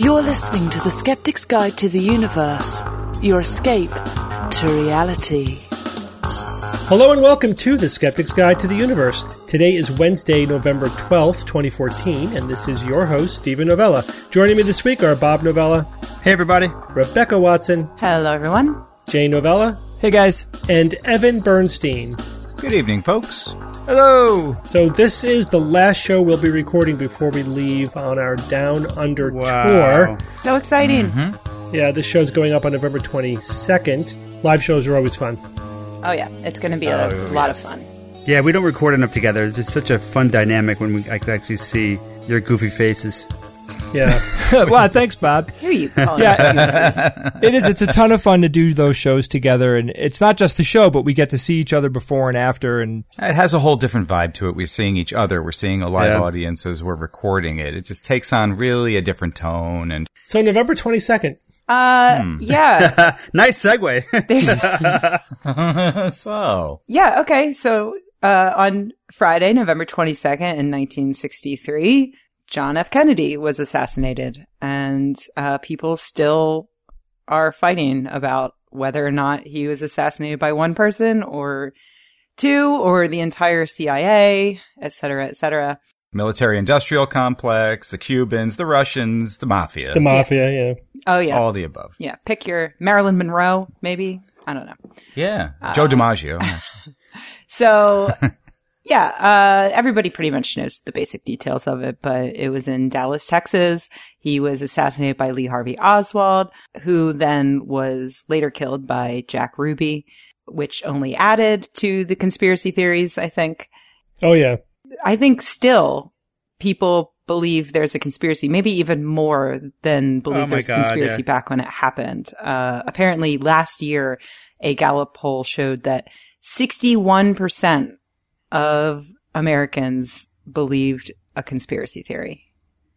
You're listening to The Skeptic's Guide to the Universe, your escape to reality. Hello and welcome to The Skeptic's Guide to the Universe. Today is Wednesday, November 12th, 2014, and this is your host, Stephen Novella. Joining me this week are Bob Novella. Hey, everybody. Rebecca Watson. Hello, everyone. Jay Novella. Hey, guys. And Evan Bernstein. Good evening, folks. Hello. So this is the last show we'll be recording before we leave on our Down Under tour. So exciting. Mm-hmm. Yeah, this show's going up on November 22nd. Live shows are always fun. Oh, yeah. It's going to be a lot of fun. Yeah, we don't record enough together. It's just such a fun dynamic when I can actually see your goofy faces. Yeah. Well, thanks, Bob. Who are you calling? Yeah, it is. It's a ton of fun to do those shows together, and it's not just the show, but we get to see each other before and after. And it has a whole different vibe to it. We're seeing each other. We're seeing a live audience as we're recording it. It just takes on really a different tone. And so November 22nd. Yeah. Nice segue. So. Yeah, okay. So on Friday, November 22nd in 1963, John F. Kennedy was assassinated, and people still are fighting about whether or not he was assassinated by one person or two or the entire CIA, et cetera, et cetera. Military-industrial complex, the Cubans, the Russians, the Mafia. The Mafia, yeah. Oh, yeah. All the above. Yeah, pick your Marilyn Monroe, maybe. I don't know. Yeah, Joe DiMaggio. So... Yeah, everybody pretty much knows the basic details of it, but it was in Dallas, Texas. He was assassinated by Lee Harvey Oswald, who then was later killed by Jack Ruby, which only added to the conspiracy theories, I think. Oh, yeah. I think still people believe there's a conspiracy, maybe even more than believe there's a conspiracy back when it happened. Apparently last year, a Gallup poll showed that 61% of Americans believed a conspiracy theory.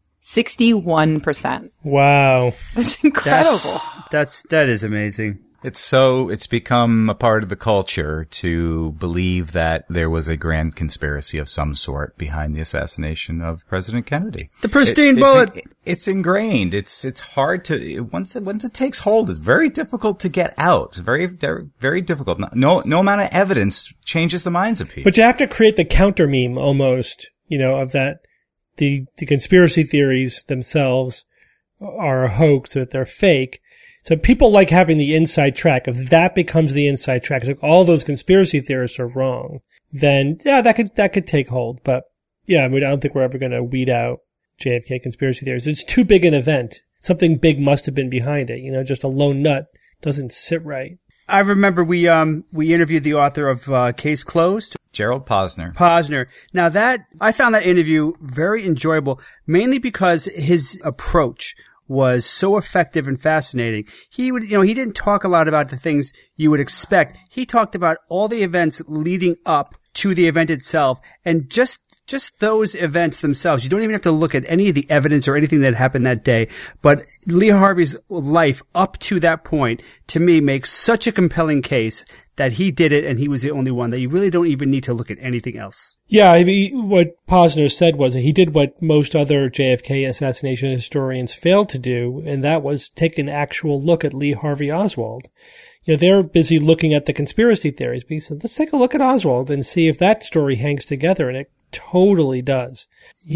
61%. Wow. That's incredible. That is amazing. It's become a part of the culture to believe that there was a grand conspiracy of some sort behind the assassination of President Kennedy. The pristine bullet. It's ingrained. It's hard to, once it takes hold, it's very difficult to get out. It's very, very difficult. No amount of evidence changes the minds of people. But you have to create the counter meme almost, of that the conspiracy theories themselves are a hoax, that they're fake. So people like having the inside track. If that becomes the inside track, if all those conspiracy theorists are wrong, then yeah, that could take hold. But yeah, I don't think we're ever going to weed out JFK conspiracy theories. It's too big an event. Something big must have been behind it. Just a lone nut doesn't sit right. I remember we interviewed the author of Case Closed, Gerald Posner. Now I found that interview very enjoyable, mainly because his approach was so effective and fascinating. He didn't talk a lot about the things you would expect. He talked about all the events leading up to the event itself, and just those events themselves. You don't even have to look at any of the evidence or anything that happened that day. But Lee Harvey's life up to that point, to me, makes such a compelling case that he did it and he was the only one, that you really don't even need to look at anything else. Yeah, what Posner said was that he did what most other JFK assassination historians failed to do, and that was take an actual look at Lee Harvey Oswald. They're busy looking at the conspiracy theories, but he said, let's take a look at Oswald and see if that story hangs together, and it totally does.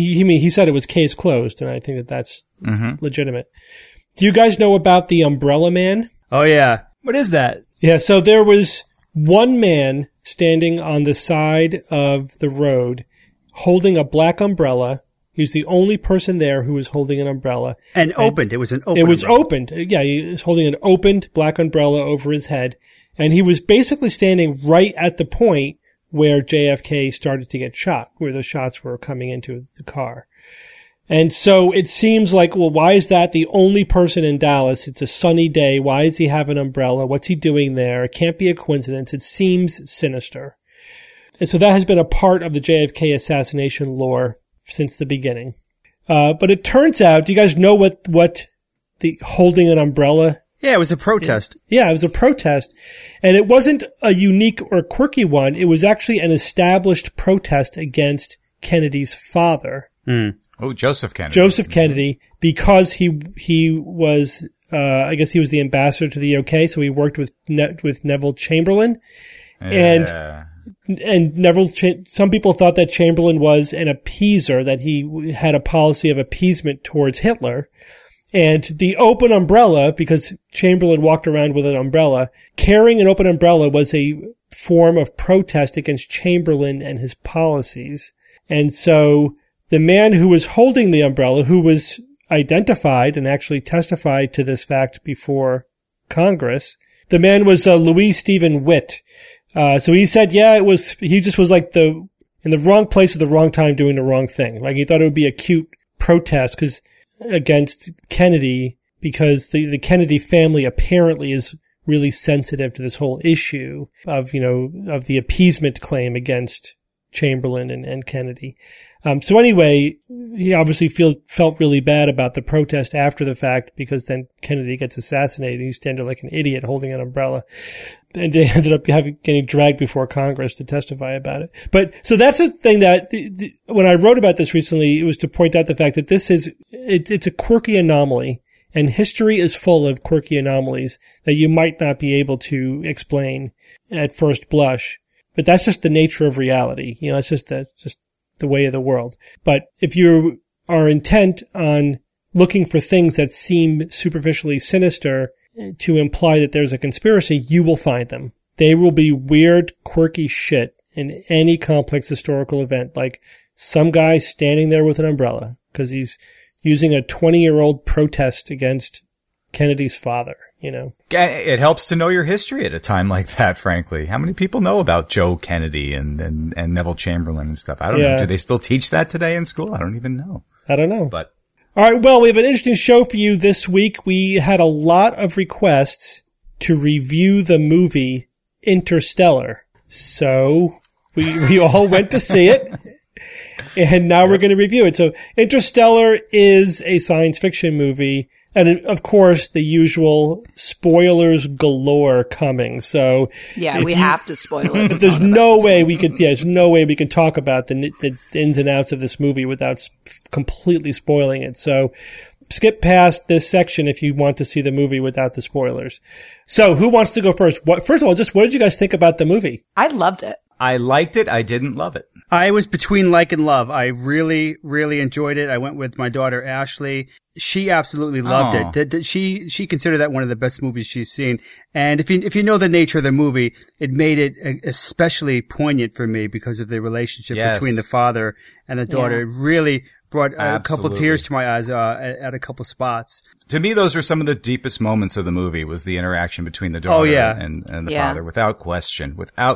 He said it was case closed, and I think that's legitimate. Do you guys know about the Umbrella Man? Oh, yeah. what is that? Yeah, so there was one man standing on the side of the road holding a black umbrella. He was the only person there who was holding an umbrella. And opened. It was an open It was umbrella. opened. Yeah, he was holding an opened black umbrella over his head. And he was basically standing right at the point where JFK started to get shot, where the shots were coming into the car. And so it seems like, well, why is that the only person in Dallas? It's a sunny day. Why does he have an umbrella? What's he doing there? It can't be a coincidence. It seems sinister. And so that has been a part of the JFK assassination lore since the beginning. But it turns out, do you guys know what the holding an umbrella? Yeah, it was a protest. Yeah, it was a protest. And it wasn't a unique or quirky one. It was actually an established protest against Kennedy's father. Oh, Joseph Kennedy. Joseph Kennedy, because he was, I guess he was the ambassador to the UK, so he worked with Neville Chamberlain. Yeah. And Neville, some people thought that Chamberlain was an appeaser, that he had a policy of appeasement towards Hitler. And the open umbrella, because Chamberlain walked around with an umbrella, carrying an open umbrella was a form of protest against Chamberlain and his policies. And so the man who was holding the umbrella, who was identified and actually testified to this fact before Congress, the man was Louis Stephen Witt. So he said, he just was like in the wrong place at the wrong time doing the wrong thing. Like he thought it would be a cute protest against Kennedy, because the Kennedy family apparently is really sensitive to this whole issue of the appeasement claim against Chamberlain and Kennedy. So anyway, he obviously felt really bad about the protest after the fact, because then Kennedy gets assassinated. He's standing like an idiot holding an umbrella. And they ended up getting dragged before Congress to testify about it. But, so that's a thing that, when I wrote about this recently, it was to point out the fact that it's a quirky anomaly, and history is full of quirky anomalies that you might not be able to explain at first blush. But that's just the nature of reality. It's just the way of the world. But if you are intent on looking for things that seem superficially sinister to imply that there's a conspiracy, you will find them. They will be weird, quirky shit in any complex historical event, like some guy standing there with an umbrella because he's using a 20-year-old protest against Kennedy's father, It helps to know your history at a time like that, frankly. How many people know about Joe Kennedy and Neville Chamberlain and stuff? I don't know. Do they still teach that today in school? I don't even know. I don't know. But all right, well, we have an interesting show for you this week. We had a lot of requests to review the movie Interstellar. So we all went to see it, and now we're going to review it. So Interstellar is a science fiction movie, and of course, the usual spoilers galore coming. So yeah, we have to spoil it. But there's no way we could. Yeah, there's no way we can talk about the ins and outs of this movie without completely spoiling it. So skip past this section if you want to see the movie without the spoilers. So who wants to go first? First of all, what did you guys think about the movie? I loved it. I liked it. I didn't love it. I was between like and love. I really, really enjoyed it. I went with my daughter, Ashley. She absolutely loved it. She considered that one of the best movies she's seen. And if you know the nature of the movie, it made it especially poignant for me because of the relationship between the father and the daughter. Yeah. It really brought a couple tears to my eyes at a couple spots. To me, those are some of the deepest moments of the movie, was the interaction between the daughter and the father, without question.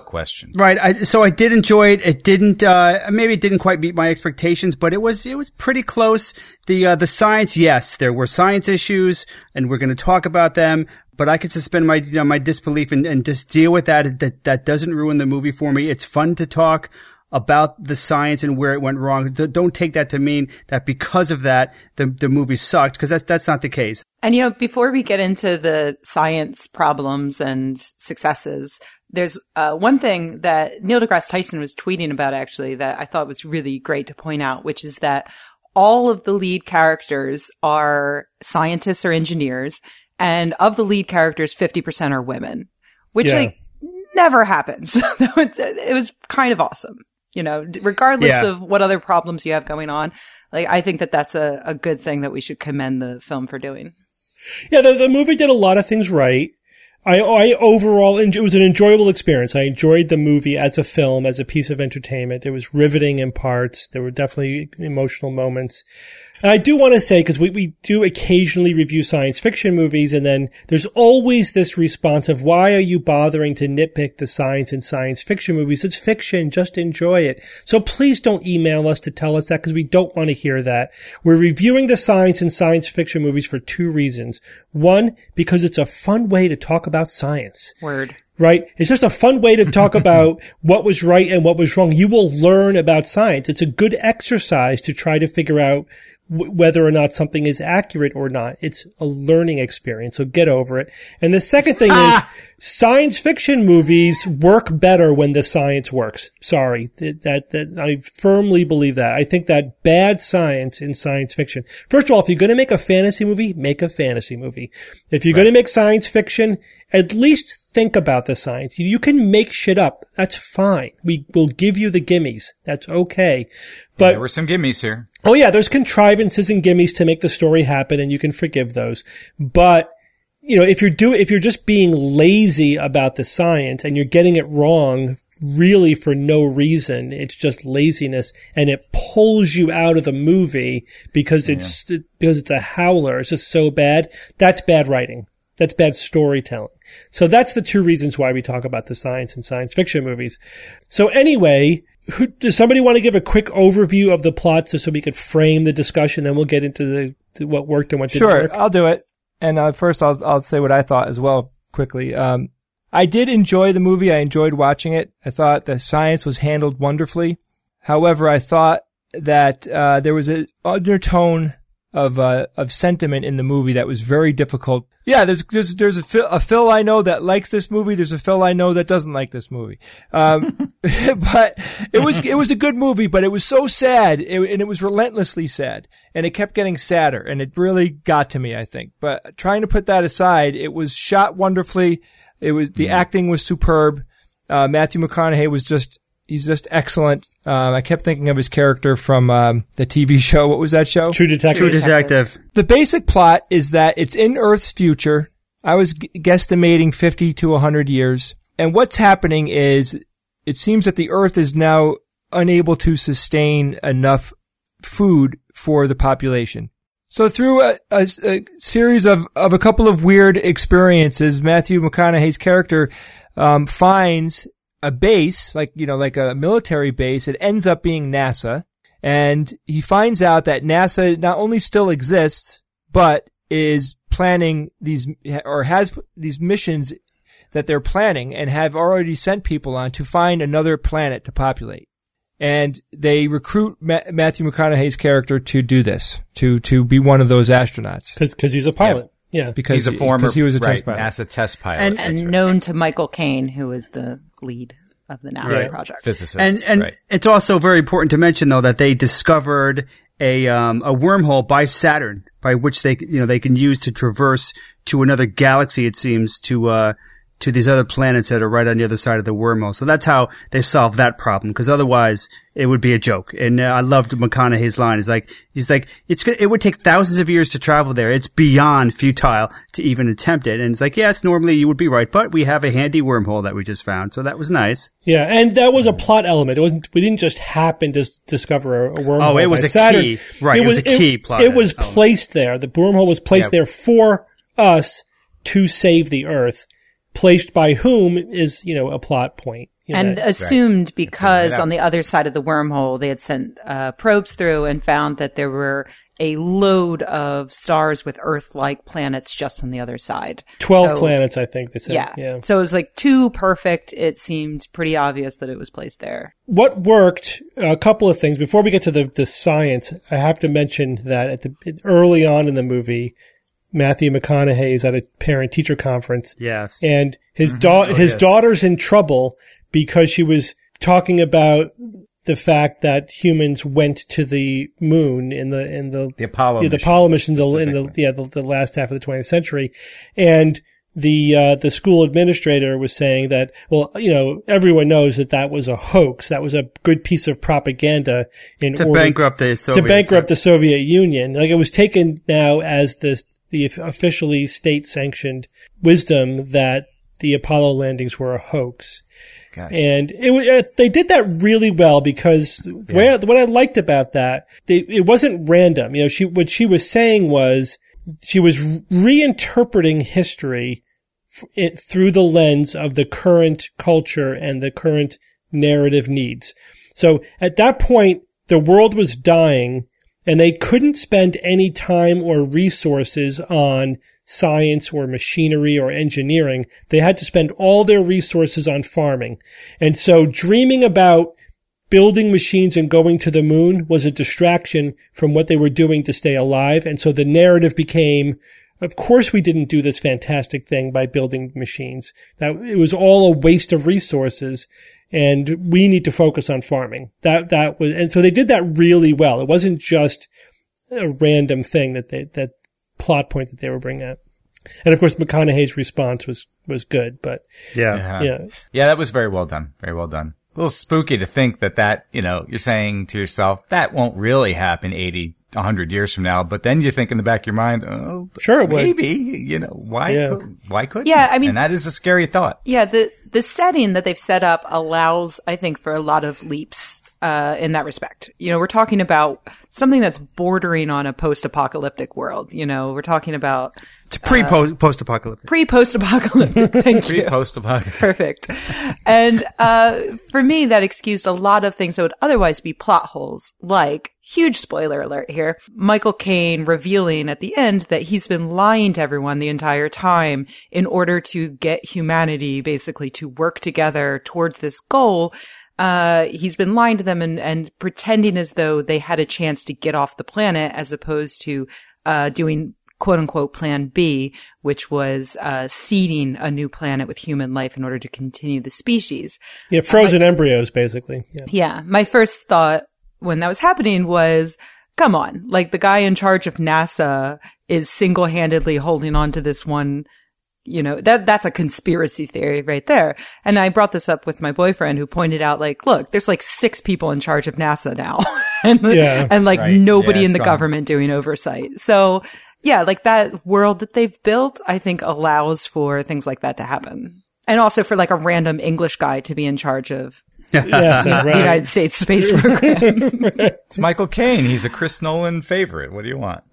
Right. So I did enjoy it. It didn't, maybe it didn't quite meet my expectations, but it was pretty close. The science, yes, there were science issues, and we're going to talk about them, but I could suspend my, my disbelief and just deal with that. That doesn't ruin the movie for me. It's fun to talk about the science and where it went wrong. Don't take that to mean that because of that, the movie sucked, because that's not the case. And, before we get into the science problems and successes, there's one thing that Neil deGrasse Tyson was tweeting about, actually, that I thought was really great to point out, which is that all of the lead characters are scientists or engineers, and of the lead characters, 50% are women, which never happens. It was kind of awesome. Regardless of what other problems you have going on, I think that's a good thing that we should commend the film for doing. Yeah, the movie did a lot of things right. I overall, it was an enjoyable experience. I enjoyed the movie as a film, as a piece of entertainment. It was riveting in parts. There were definitely emotional moments. And I do want to say, because we do occasionally review science fiction movies, and then there's always this response of, why are you bothering to nitpick the science in science fiction movies? It's fiction. Just enjoy it. So please don't email us to tell us that, because we don't want to hear that. We're reviewing the science in science fiction movies for two reasons. One, because it's a fun way to talk about science. Word. Right? It's just a fun way to talk about what was right and what was wrong. You will learn about science. It's a good exercise to try to figure out whether or not something is accurate or not. It's a learning experience, so get over it. And the second thing is science fiction movies work better when the science works. Sorry, that I firmly believe that. I think that bad science in science fiction. First of all, if you're going to make a fantasy movie, make a fantasy movie. If you're going to make science fiction, at least think about the science. You can make shit up. That's fine. We will give you the gimmies. That's okay. But there were some gimmies here. Oh yeah, there's contrivances and gimmies to make the story happen, and you can forgive those. But, you know, if you're just being lazy about the science and you're getting it wrong really for no reason, it's just laziness, and it pulls you out of the movie because it's a howler. It's just so bad. That's bad writing. That's bad storytelling. So that's the two reasons why we talk about the science in science fiction movies. So anyway, does somebody want to give a quick overview of the plot so we could frame the discussion, then we'll get into what worked and what didn't work? Sure, I'll do it. And first I'll say what I thought as well quickly. I did enjoy the movie. I enjoyed watching it. I thought the science was handled wonderfully. However, I thought that there was an undertone of sentiment in the movie that was very difficult. Yeah, there's a Phil I know that likes this movie. There's a Phil I know that doesn't like this movie. But it was a good movie, but it was so sad, and it was relentlessly sad, and it kept getting sadder, and it really got to me, I think. But trying to put that aside, it was shot wonderfully. The acting was superb. Matthew McConaughey he's just excellent. I kept thinking of his character from the TV show. What was that show? True Detective. The basic plot is that it's in Earth's future. I was guesstimating 50 to 100 years. And what's happening is it seems that the Earth is now unable to sustain enough food for the population. So through a series of a couple of weird experiences, Matthew McConaughey's character finds a base, like a military base. It ends up being NASA, and he finds out that NASA not only still exists, but is planning has these missions that they're planning and have already sent people on to find another planet to populate. And they recruit Matthew McConaughey's character to do this, to be one of those astronauts. Because he's a pilot. Yeah. Because he was a test pilot. NASA test pilot. And known to Michael Caine, who is the lead of the NASA project. Physicist. And it's also very important to mention, though, that they discovered a wormhole by Saturn, by which they can use to traverse to another galaxy, it seems, to these other planets that are right on the other side of the wormhole. So that's how they solved that problem, because otherwise it would be a joke. And I loved McConaughey's line. He's like, it would take thousands of years to travel there. It's beyond futile to even attempt it. And it's like, yes, normally you would be right, but we have a handy wormhole that we just found. So that was nice. Yeah, and that was a plot element. We didn't just happen to discover a wormhole. Oh, it was a Saturn. key. Right, it was a key plot. It was placed there. The wormhole was placed there for us to save the Earth. Placed by whom is, a plot point. And assumed because on the other side of the wormhole, they had sent probes through and found that there were a load of stars with Earth-like planets just on the other side. 12 planets, I think they said. Yeah. So it was like too perfect. It seemed pretty obvious that it was placed there. What worked, a couple of things. Before we get to the science, I have to mention that early on in the movie, Matthew McConaughey is at a parent-teacher conference. Yes. And his daughter's in trouble because she was talking about the fact that humans went to the moon in the Apollo missions in the last half of the 20th century. And the school administrator was saying that, well, everyone knows that was a hoax. That was a good piece of propaganda to bankrupt the Soviet Union. Like, it was taken now as the officially state-sanctioned wisdom that the Apollo landings were a hoax. Gosh. And they did that really well, because what I liked about that, it wasn't random. What she was saying was she was reinterpreting history through the lens of the current culture and the current narrative needs. So at that point, the world was dying, and they couldn't spend any time or resources on science or machinery or engineering. They had to spend all their resources on farming. And so dreaming about building machines and going to the moon was a distraction from what they were doing to stay alive. And so the narrative became, of course we didn't do this fantastic thing by building machines. That it was all a waste of resources, and we need to focus on farming. That was, and so they did that really well. It wasn't just a random thing that plot point that they were bringing up. And of course, McConaughey's response was good, but yeah, that was very well done. Very well done. A little spooky to think that, you're saying to yourself, that won't really happen 80, 100 years from now. But then you think in the back of your mind, oh, sure it would. Maybe, why couldn't Yeah, you? I mean, and that is a scary thought. Yeah, the setting that they've set up allows, I think, for a lot of leaps in that respect. We're talking about something that's bordering on a post-apocalyptic world. We're talking about it's post-apocalyptic. Pre-post-apocalyptic. Thank you. Pre-post-apocalyptic. Perfect. And for me, that excused a lot of things that would otherwise be plot holes, like, huge spoiler alert here, Michael Caine revealing at the end that he's been lying to everyone the entire time in order to get humanity basically to work together towards this goal. He's been lying to them and pretending as though they had a chance to get off the planet, as opposed to doing quote unquote plan B, which was seeding a new planet with human life in order to continue the species. Yeah, frozen embryos, basically. Yeah. My first thought when that was happening was, come on, like the guy in charge of NASA is single-handedly holding on to this one. That's a conspiracy theory right there. And I brought this up with my boyfriend, who pointed out, like, look, there's like 6 people in charge of NASA now and right. Nobody in the gone. Government doing oversight. So yeah, like that world that they've built, I think allows for things like that to happen. And also for like a random English guy to be in charge of Right. the United States space program. It's Michael Caine. He's a Chris Nolan favorite. What do you want?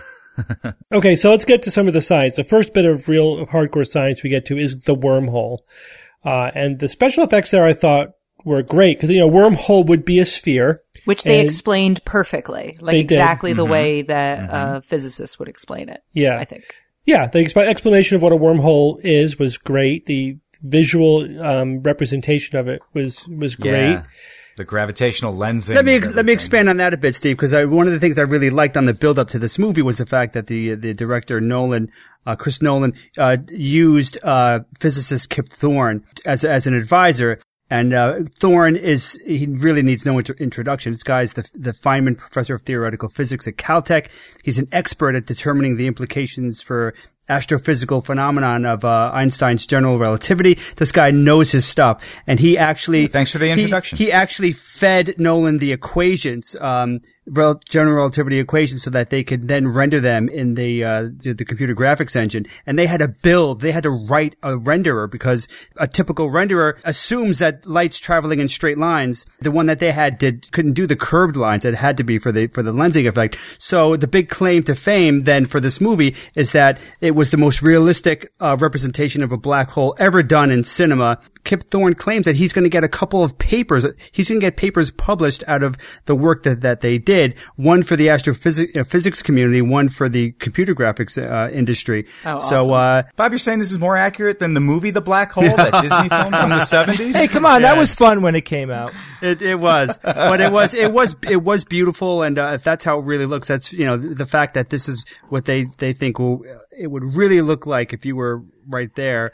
Okay, so let's get to some of the science. The first bit of real hardcore science we get to is the wormhole. And the special effects there I thought were great, because, wormhole would be a sphere. Which they explained perfectly, like exactly the way that physicists would explain it. Yeah. I think. Yeah, the explanation of what a wormhole was great. The visual representation of it was great. Yeah. The gravitational lensing. Let me expand on that a bit, Steve, because one of the things I really liked on the build up to this movie was the fact that the director Nolan, Chris Nolan, used physicist Kip Thorne as an advisor. And Thorne he really needs no introduction. This guy's the Feynman Professor of Theoretical Physics at Caltech. He's an expert at determining the implications for astrophysical phenomenon of Einstein's general relativity. This guy knows his stuff, and he actually thanks for the introduction. He actually fed Nolan the equations, general relativity equations, so that they could then render them in the computer graphics engine. And they had to write a renderer, because a typical renderer assumes that light's traveling in straight lines. The one that they had couldn't do the curved lines. It had to be for the lensing effect. So the big claim to fame then for this movie is that it was the most realistic representation of a black hole ever done in cinema. Kip Thorne claims that he's going to get a couple of papers. He's going to get papers published out of the work that they did. One for the astrophysics community, one for the computer graphics industry. Oh, awesome. So, Bob, you're saying this is more accurate than the movie The Black Hole, that Disney film from the 70s? Hey, come on, that was fun when it came out. It was, but it was beautiful, and if that's how it really looks, that's the fact that this is what they think it would really look like if you were right there.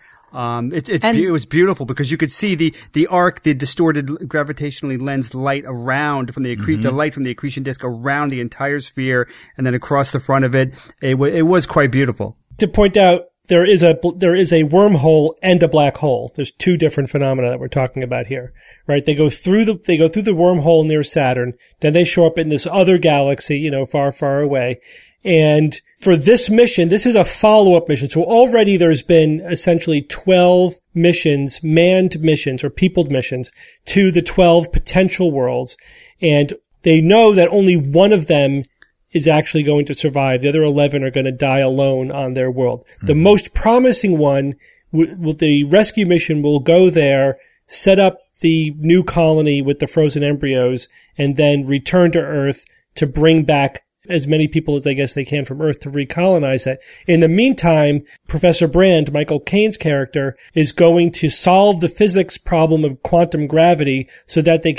It was beautiful, because you could see the arc, the distorted gravitationally lensed light around from the light from the accretion disk around the entire sphere, and then across the front of it. It was quite beautiful. To point out, there is a wormhole and a black hole. There's 2 different phenomena that we're talking about here, right? They go through the wormhole near Saturn, then they show up in this other galaxy, far, far away. And for this mission, this is a follow-up mission. So already there's been essentially 12 missions, manned missions or peopled missions to the 12 potential worlds. And they know that only one of them is actually going to survive. The other 11 are going to die alone on their world. Mm-hmm. The most promising one, the rescue mission will go there, set up the new colony with the frozen embryos, and then return to Earth to bring back as many people as I guess they can from Earth to recolonize it. In the meantime, Professor Brand, Michael Caine's character, is going to solve the physics problem of quantum gravity so that they could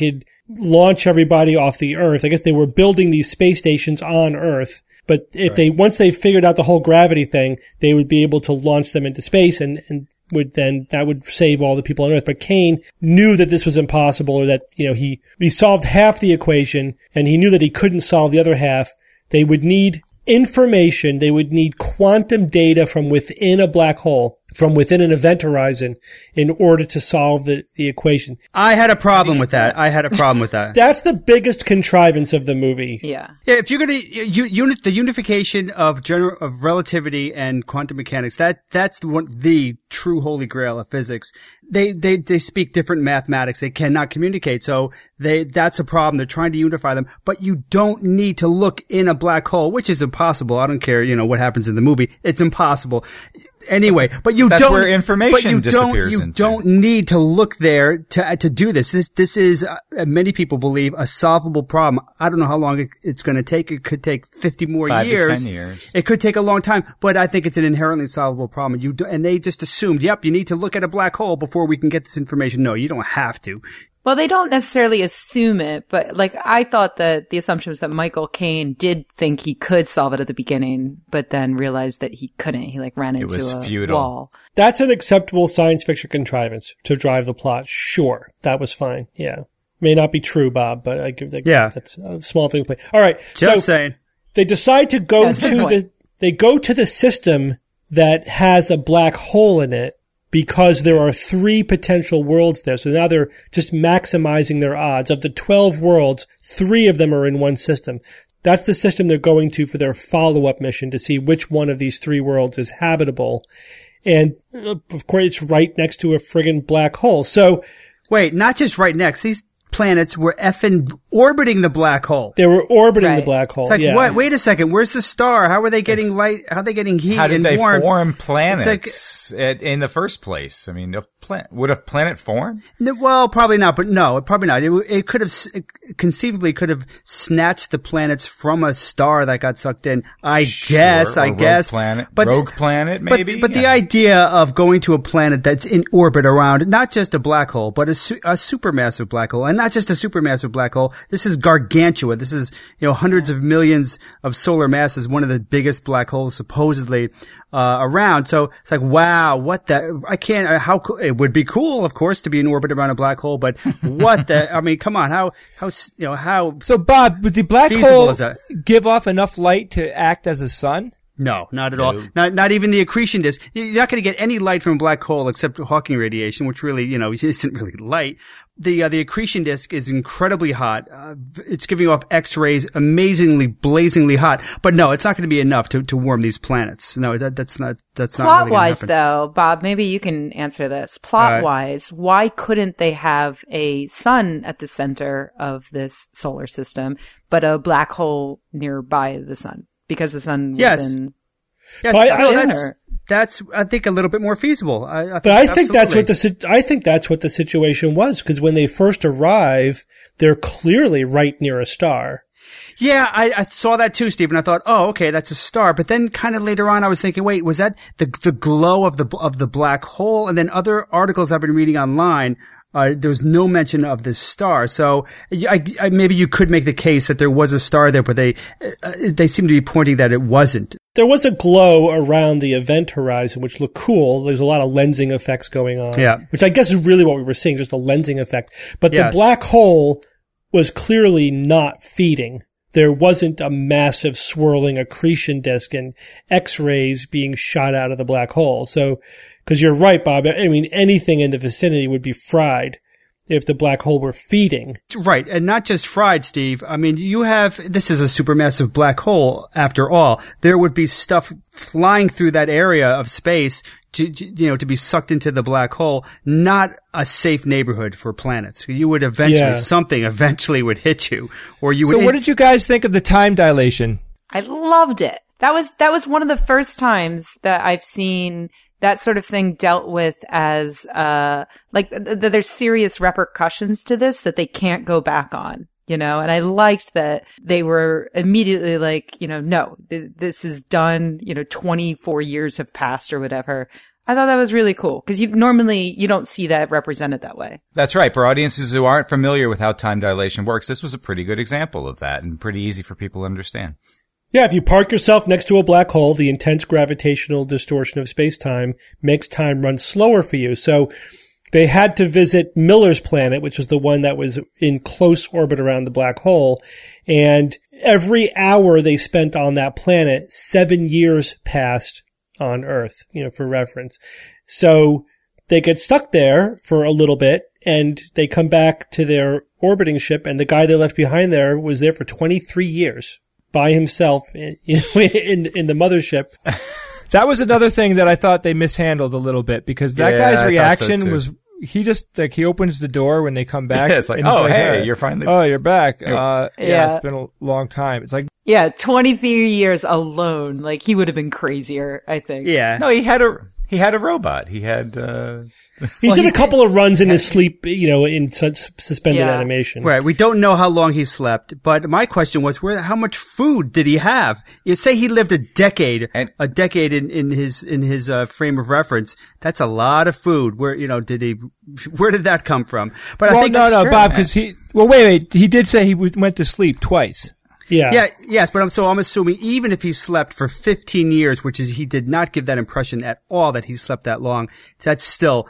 launch everybody off the Earth. I guess they were building these space stations on Earth. But if once they figured out the whole gravity thing, they would be able to launch them into space and that would save all the people on Earth. But Kane knew that this was impossible, or that, he solved half the equation and he knew that he couldn't solve the other half. They would need information. They would need quantum data from within a black hole, from within an event horizon, in order to solve the equation. I had a problem with that. That's the biggest contrivance of the movie. Yeah. Yeah, if you're going to the unification of relativity and quantum mechanics, that's the true holy grail of physics. They speak different mathematics. They cannot communicate. So that's a problem. They're trying to unify them, but you don't need to look in a black hole, which is impossible. I don't care, what happens in the movie. It's impossible. Anyway, but that's where information disappears into. You don't need to look there to do this. This is, many people believe, a solvable problem. I don't know how long it's going to take. It could take 50 more 5 years. to 10 years. It could take a long time, but I think it's an inherently solvable problem. And they just assumed, yep, you need to look at a black hole before we can get this information. No, you don't have to. Well, they don't necessarily assume it, but I thought that the assumption was that Michael Caine did think he could solve it at the beginning, but then realized that he couldn't. He ran into a wall. That's an acceptable science fiction contrivance to drive the plot. Sure. That was fine. Yeah. May not be true, Bob, but that's a small thing to play. All right. Just saying. They decide to go to the system that has a black hole in it, because there are 3 potential worlds there. So now they're just maximizing their odds. Of the 12 worlds, 3 of them are in one system. That's the system they're going to for their follow-up mission, to see which one of these 3 worlds is habitable. And, of course, it's right next to a friggin' black hole. So, wait, not just right next. These planets were effing orbiting the black hole. They were orbiting the black hole. It's like, what? Wait a second. Where's the star? How are they getting light? How are they getting heat? How did they form planets in the first place? I mean, would a planet form? Well, probably not, but no, probably not. It could have, conceivably could have snatched the planets from a star that got sucked in. I guess. Rogue planet, maybe? But the idea of going to a planet that's in orbit around not just a black hole, but a supermassive black hole, and not just a supermassive black hole. This is gargantua. This is, hundreds of millions of solar masses, one of the biggest black holes supposedly around. So it's like, wow, it would be cool, of course, to be in orbit around a black hole, but come on, how So Bob, would the black hole give off enough light to act as a sun? No, not at all. Not even the accretion disk. You're not going to get any light from a black hole except Hawking radiation, which really, isn't really light. The accretion disk is incredibly hot. It's giving off X-rays, amazingly, blazingly hot. But no, it's not going to be enough to warm these planets. No, that's not plot-wise, though, Bob, maybe you can answer this. Plot-wise, why couldn't they have a sun at the center of this solar system, but a black hole nearby the sun? Because the sun was in... Yes, that's I think a little bit more feasible. I think that's what the situation was, because when they first arrive, they're clearly right near a star. Yeah, I saw that too, Steve, and I thought, oh, okay, that's a star. But then kind of later on, I was thinking, wait, was that the glow of the black hole? And then other articles I've been reading online, there was no mention of this star. So maybe you could make the case that there was a star there, but they seem to be pointing that it wasn't. There was a glow around the event horizon, which looked cool. There's a lot of lensing effects going on. Yeah. Which I guess is really what we were seeing, just a lensing effect. But the black hole was clearly not feeding. There wasn't a massive swirling accretion disk and X-rays being shot out of the black hole. So, because you're right, Bob, I mean, anything in the vicinity would be fried if the black hole were feeding. Right. And not just fried, Steve. I mean, this is a supermassive black hole after all. There would be stuff flying through that area of space to be sucked into the black hole. Not a safe neighborhood for planets. You would something eventually would hit you, or you would. So what did you guys think of the time dilation? I loved it. That was one of the first times that I've seen that sort of thing dealt with as, there's serious repercussions to this that they can't go back on, and I liked that they were immediately like, no, this is done, 24 years have passed or whatever. I thought that was really cool because normally you don't see that represented that way. That's right. For audiences who aren't familiar with how time dilation works, this was a pretty good example of that and pretty easy for people to understand. Yeah, if you park yourself next to a black hole, the intense gravitational distortion of space-time makes time run slower for you. So they had to visit Miller's planet, which was the one that was in close orbit around the black hole. And every hour they spent on that planet, 7 years passed on Earth, for reference. So they get stuck there for a little bit and they come back to their orbiting ship, and the guy they left behind there was there for 23 years. By himself in the mothership. That was another thing that I thought they mishandled a little bit because that guy's reaction was he just he opens the door when they come back. Yeah, it's like, hey, you're finally. Oh, you're back. Yeah, it's been a long time. It's like 23 years alone. Like he would have been crazier, I think. Yeah. No, he had a robot. He had. He did a couple of runs in his sleep, in suspended animation. Right. We don't know how long he slept, but my question was, how much food did he have? You say he lived a decade in his frame of reference. That's a lot of food. Where did that come from? But I think no, Bob, because wait. He did say he went to sleep twice. Yeah. Yes, but I'm assuming even if he slept for 15 years, which is, he did not give that impression at all that he slept that long, that's still,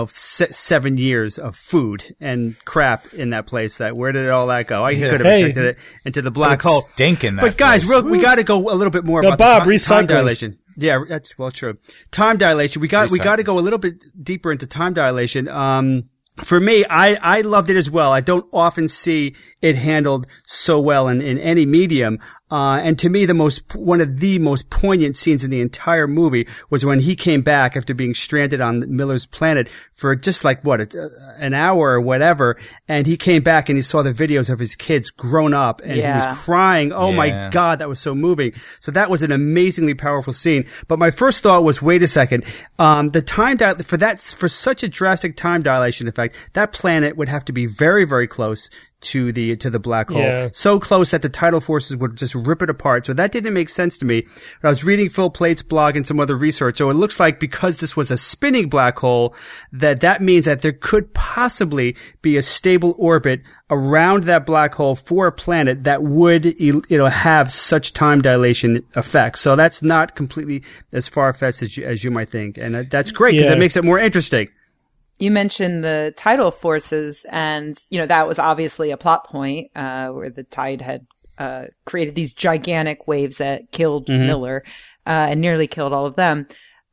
7 years of food and crap in that place. Where did all that go? He could have projected it into the black hole. Stinking that But guys, place. we got to go a little bit more about Bob, time dilation. Yeah, that's true. Time dilation. We got to go a little bit deeper into time dilation. For me, I loved it as well. I don't often see it handled so well in any medium. And to me, one of the most poignant scenes in the entire movie was when he came back after being stranded on Miller's planet for just an hour or whatever. And he came back and he saw the videos of his kids grown up and he was crying. Oh my God, that was so moving. So that was an amazingly powerful scene. But my first thought was, wait a second. The time for such a drastic time dilation effect, that planet would have to be very, very close to the black hole. Yeah. So close that the tidal forces would just rip it apart. So that didn't make sense to me. But I was reading Phil Plate's blog and some other research. So it looks like because this was a spinning black hole, that means that there could possibly be a stable orbit around that black hole for a planet that would, have such time dilation effects. So that's not completely as far-fetched as you might think. And that's great because it makes it more interesting. You mentioned the tidal forces, and, that was obviously a plot point, where the tide had, created these gigantic waves that killed Miller, and nearly killed all of them.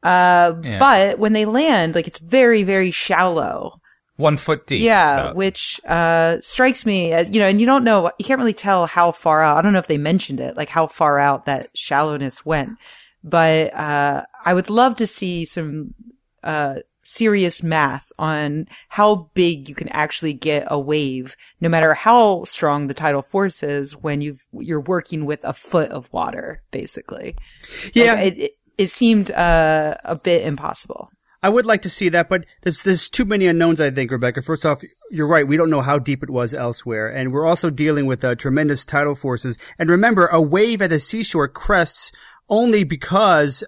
But when they land, it's very, very shallow. 1 foot deep. Yeah, which, strikes me as, and you don't know, you can't really tell how far out. I don't know if they mentioned it, how far out that shallowness went. But, I would love to see some, serious math on how big you can actually get a wave, no matter how strong the tidal force is, when you're working with a foot of water, basically. Yeah. It seemed a bit impossible. I would like to see that, but there's too many unknowns, I think, Rebecca. First off, you're right. We don't know how deep it was elsewhere. And we're also dealing with tremendous tidal forces. And remember, a wave at the seashore crests only because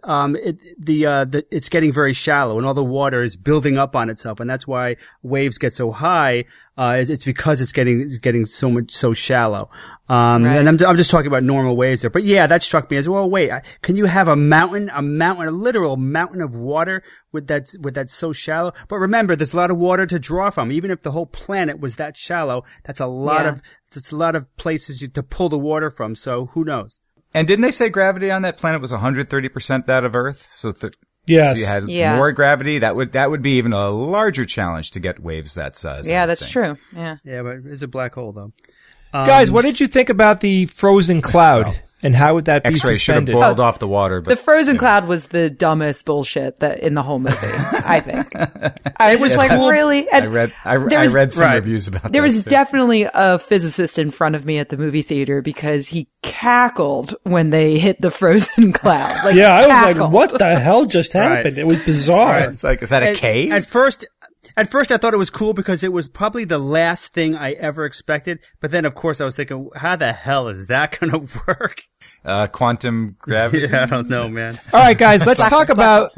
it's getting very shallow and all the water is building up on itself, and that's why waves get so high. It's because it's getting so shallow. Right. And I'm just talking about normal waves there. But yeah, that struck me as well. Wait, can you have a literal mountain of water with that so shallow? But remember, there's a lot of water to draw from. Even if the whole planet was that shallow, that's a lot of places to pull the water from. So who knows? And didn't they say gravity on that planet was 130% that of Earth? So yes. So you had more gravity. That would be even a larger challenge to get waves that size. Yeah, that's true. Yeah. Yeah, but it's a black hole though. Guys, what did you think about the frozen cloud? And how would that be X-ray suspended? should have boiled off the water. But, the frozen cloud was the dumbest bullshit in the whole movie, I think. I was really? And I read some reviews about that. There was definitely a physicist in front of me at the movie theater because he cackled when they hit the frozen cloud. I was like, what the hell just happened? Right. It was bizarre. Right. It's like, is that a cave? At first, At first, I thought it was cool because it was probably the last thing I ever expected. But then, of course, I was thinking, how the hell is that going to work? Quantum gravity. Yeah, I don't know, man. All right, guys, let's talk about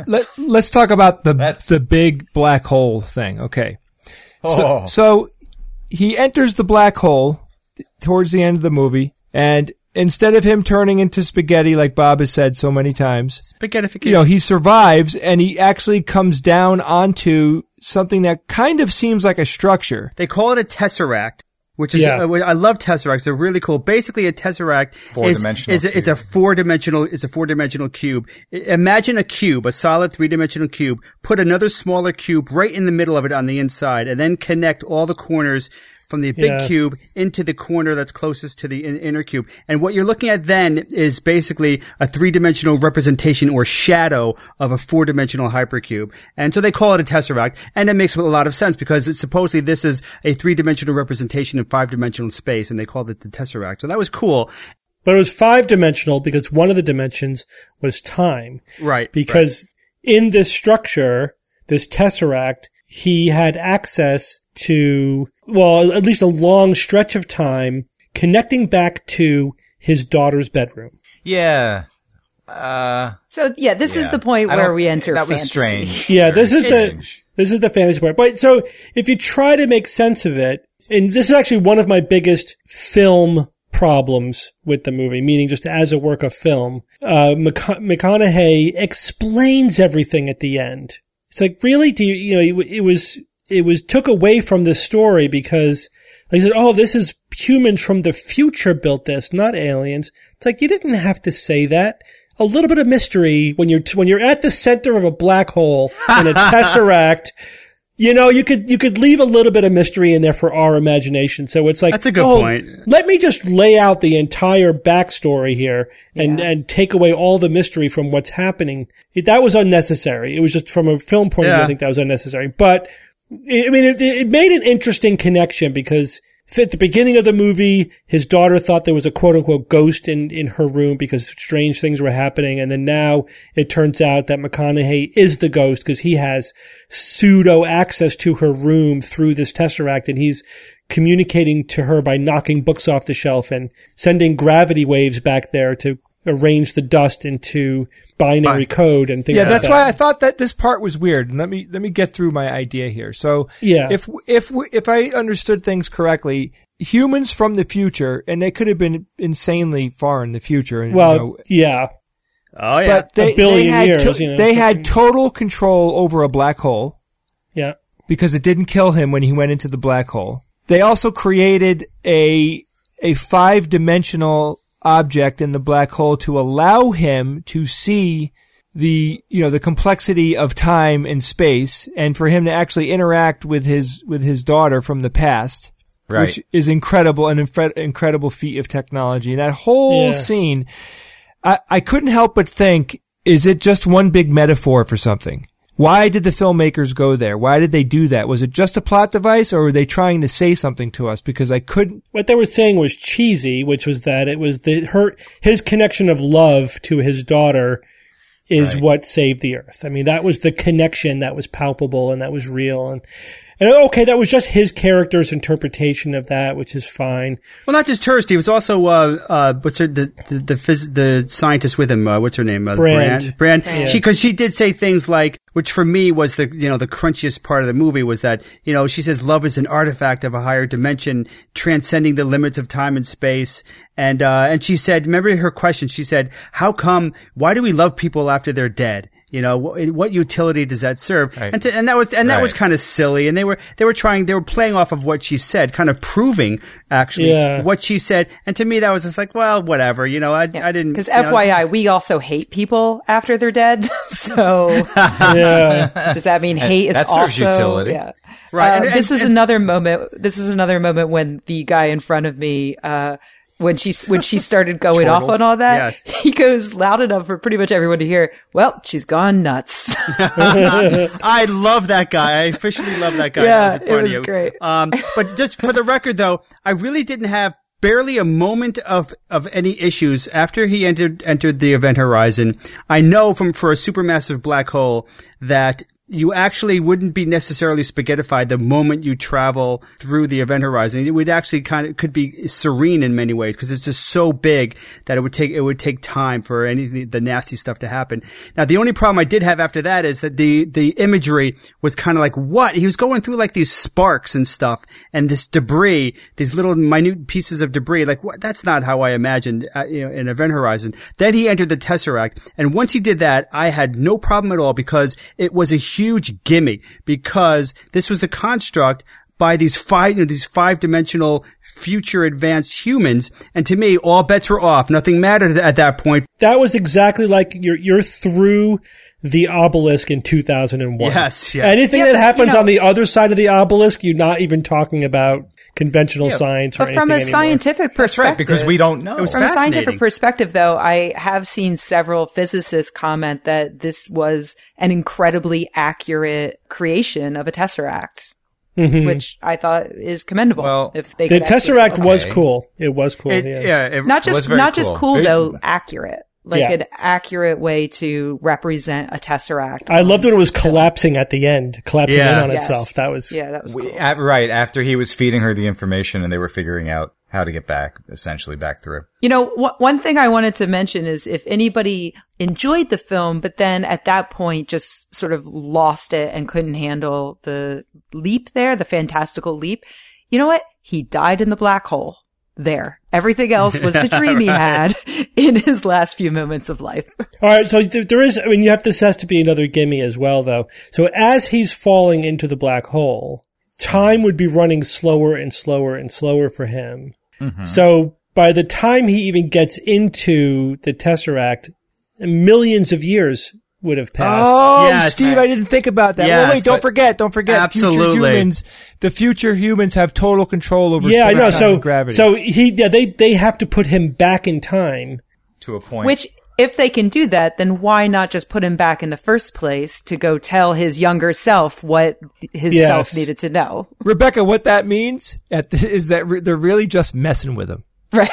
the big black hole thing. Okay. So he enters the black hole towards the end of the movie, and instead of him turning into spaghetti, like Bob has said so many times, Spaghettification. he survives, and he actually comes down onto something that kind of seems like a structure. They call it a tesseract, which is I love tesseracts. They're really cool. Basically, a tesseract is a four-dimensional cube. Imagine a cube, a solid three-dimensional cube. Put another smaller cube right in the middle of it on the inside, and then connect all the corners from the big cube into the corner that's closest to the inner cube. And what you're looking at then is basically a three-dimensional representation or shadow of a four-dimensional hypercube. And so they call it a tesseract. And it makes a lot of sense because supposedly this is a three-dimensional representation in five-dimensional space, and they called it the tesseract. So that was cool. But it was five-dimensional because one of the dimensions was time. Right. Because in this structure, this tesseract, he had access to, well, at least a long stretch of time connecting back to his daughter's bedroom. Yeah. This is the point where we enter that fantasy. Was strange. Yeah, this is the fantasy part. But so if you try to make sense of it, and this is actually one of my biggest film problems with the movie, meaning just as a work of film, McConaughey explains everything at the end. It's like, really? It was took away from the story because they said, oh, this is humans from the future built this, not aliens. It's like, you didn't have to say that. A little bit of mystery when you're at the center of a black hole in a tesseract, you could leave a little bit of mystery in there for our imagination. So it's like, that's a good point. Let me just lay out the entire backstory here and take away all the mystery from what's happening. That was unnecessary. It was just from a film point of view, I think that was unnecessary. But it made an interesting connection because at the beginning of the movie, his daughter thought there was a quote unquote ghost in her room because strange things were happening. And then now it turns out that McConaughey is the ghost because he has pseudo access to her room through this tesseract, and he's communicating to her by knocking books off the shelf and sending gravity waves back there to arrange the dust into binary code and things like that. Yeah, that's why I thought that this part was weird. And let me get through my idea here. So, if I understood things correctly, humans from the future, and they could have been insanely far in the future. Well, yeah. Oh yeah. But a billion years. They had total control over a black hole. Yeah. Because it didn't kill him when he went into the black hole. They also created a five-dimensional object in the black hole to allow him to see the complexity of time and space, and for him to actually interact with his daughter from the past, which is incredible, an incredible feat of technology. And that whole scene, I couldn't help but think, is it just one big metaphor for something? Why did the filmmakers go there? Why did they do that? Was it just a plot device, or were they trying to say something to us? Because I couldn't. What they were saying was cheesy, which was that it was his connection of love to his daughter is what saved the Earth. I mean, that was the connection that was palpable and that was real. And okay, that was just his character's interpretation of that, which is fine. Well, not just her, Steve. It's also what's her the scientist with him? What's her name? Brand. Yeah. Because she did say things like, which for me was the crunchiest part of the movie was that she says love is an artifact of a higher dimension, transcending the limits of time and space. And she said, remember her question? She said, why do we love people after they're dead? What utility does that serve? Right. And that was kind of silly. And they were playing off of what she said, kind of proving actually what she said. And to me, that was just like, well, whatever, I didn't. Because FYI, we also hate people after they're dead. So does that mean hate is that also serves utility? Yeah. Right. This is another moment. This is another moment when the guy in front of me, when she started going off on all that, he goes loud enough for pretty much everyone to hear, well, she's gone nuts. I love that guy. I officially love that guy. Yeah, it was great. But just for the record, though, I really didn't have barely a moment of any issues after he entered the event horizon. I know for a supermassive black hole that you actually wouldn't be necessarily spaghettified the moment you travel through the event horizon. It would actually could be serene in many ways because it's just so big that it would take time for the nasty stuff to happen. Now, the only problem I did have after that is that the imagery was kind of like, what? He was going through like these sparks and stuff and this debris, these little minute pieces of debris. Like, what? That's not how I imagined, an event horizon. Then he entered the Tesseract. And once he did that, I had no problem at all because it was a huge gimme, because this was a construct by these five-dimensional future advanced humans. And to me, all bets were off. Nothing mattered at that point. That was exactly like you're through the obelisk in 2001. Yes. Anything that happens on the other side of the obelisk, you're not even talking about conventional science or anything from a anymore. scientific perspective. That's right, because we don't know. was From a fascinating. scientific perspective, though, I have seen several physicists comment that this was an incredibly accurate creation of a tesseract, which I thought is commendable. Well, if they The could actually- Tesseract was cool. It was cool. not just was very cool cool. though, accurate. Like Yeah. an accurate way to represent a tesseract. I loved when it was collapsing at the end, collapsing in on Yes. itself. That was that was cool. Right, after he was feeding her the information and they were figuring out how to get back through. You know, one thing I wanted to mention is if anybody enjoyed the film, but then at that point just sort of lost it and couldn't handle the leap there, the fantastical leap, you know what? He died in the black hole. There. Everything else was the dream he had in his last few moments of life. All right, so there is, this has to be another gimme as well, though. So as he's falling into the black hole, time would be running slower and slower and slower for him. Mm-hmm. So by the time he even gets into the Tesseract, millions of years would have passed. Oh, Yes. Steve, I didn't think about that. Yes. Well, wait, don't forget. Absolutely. The future humans have total control over Yeah, I know. space-time and gravity. So they have to put him back in time. To a point. Which, if they can do that, then why not just put him back in the first place to go tell his younger self what his Yes. self needed to know? Rebecca, what that means is that they're really just messing with him. Right.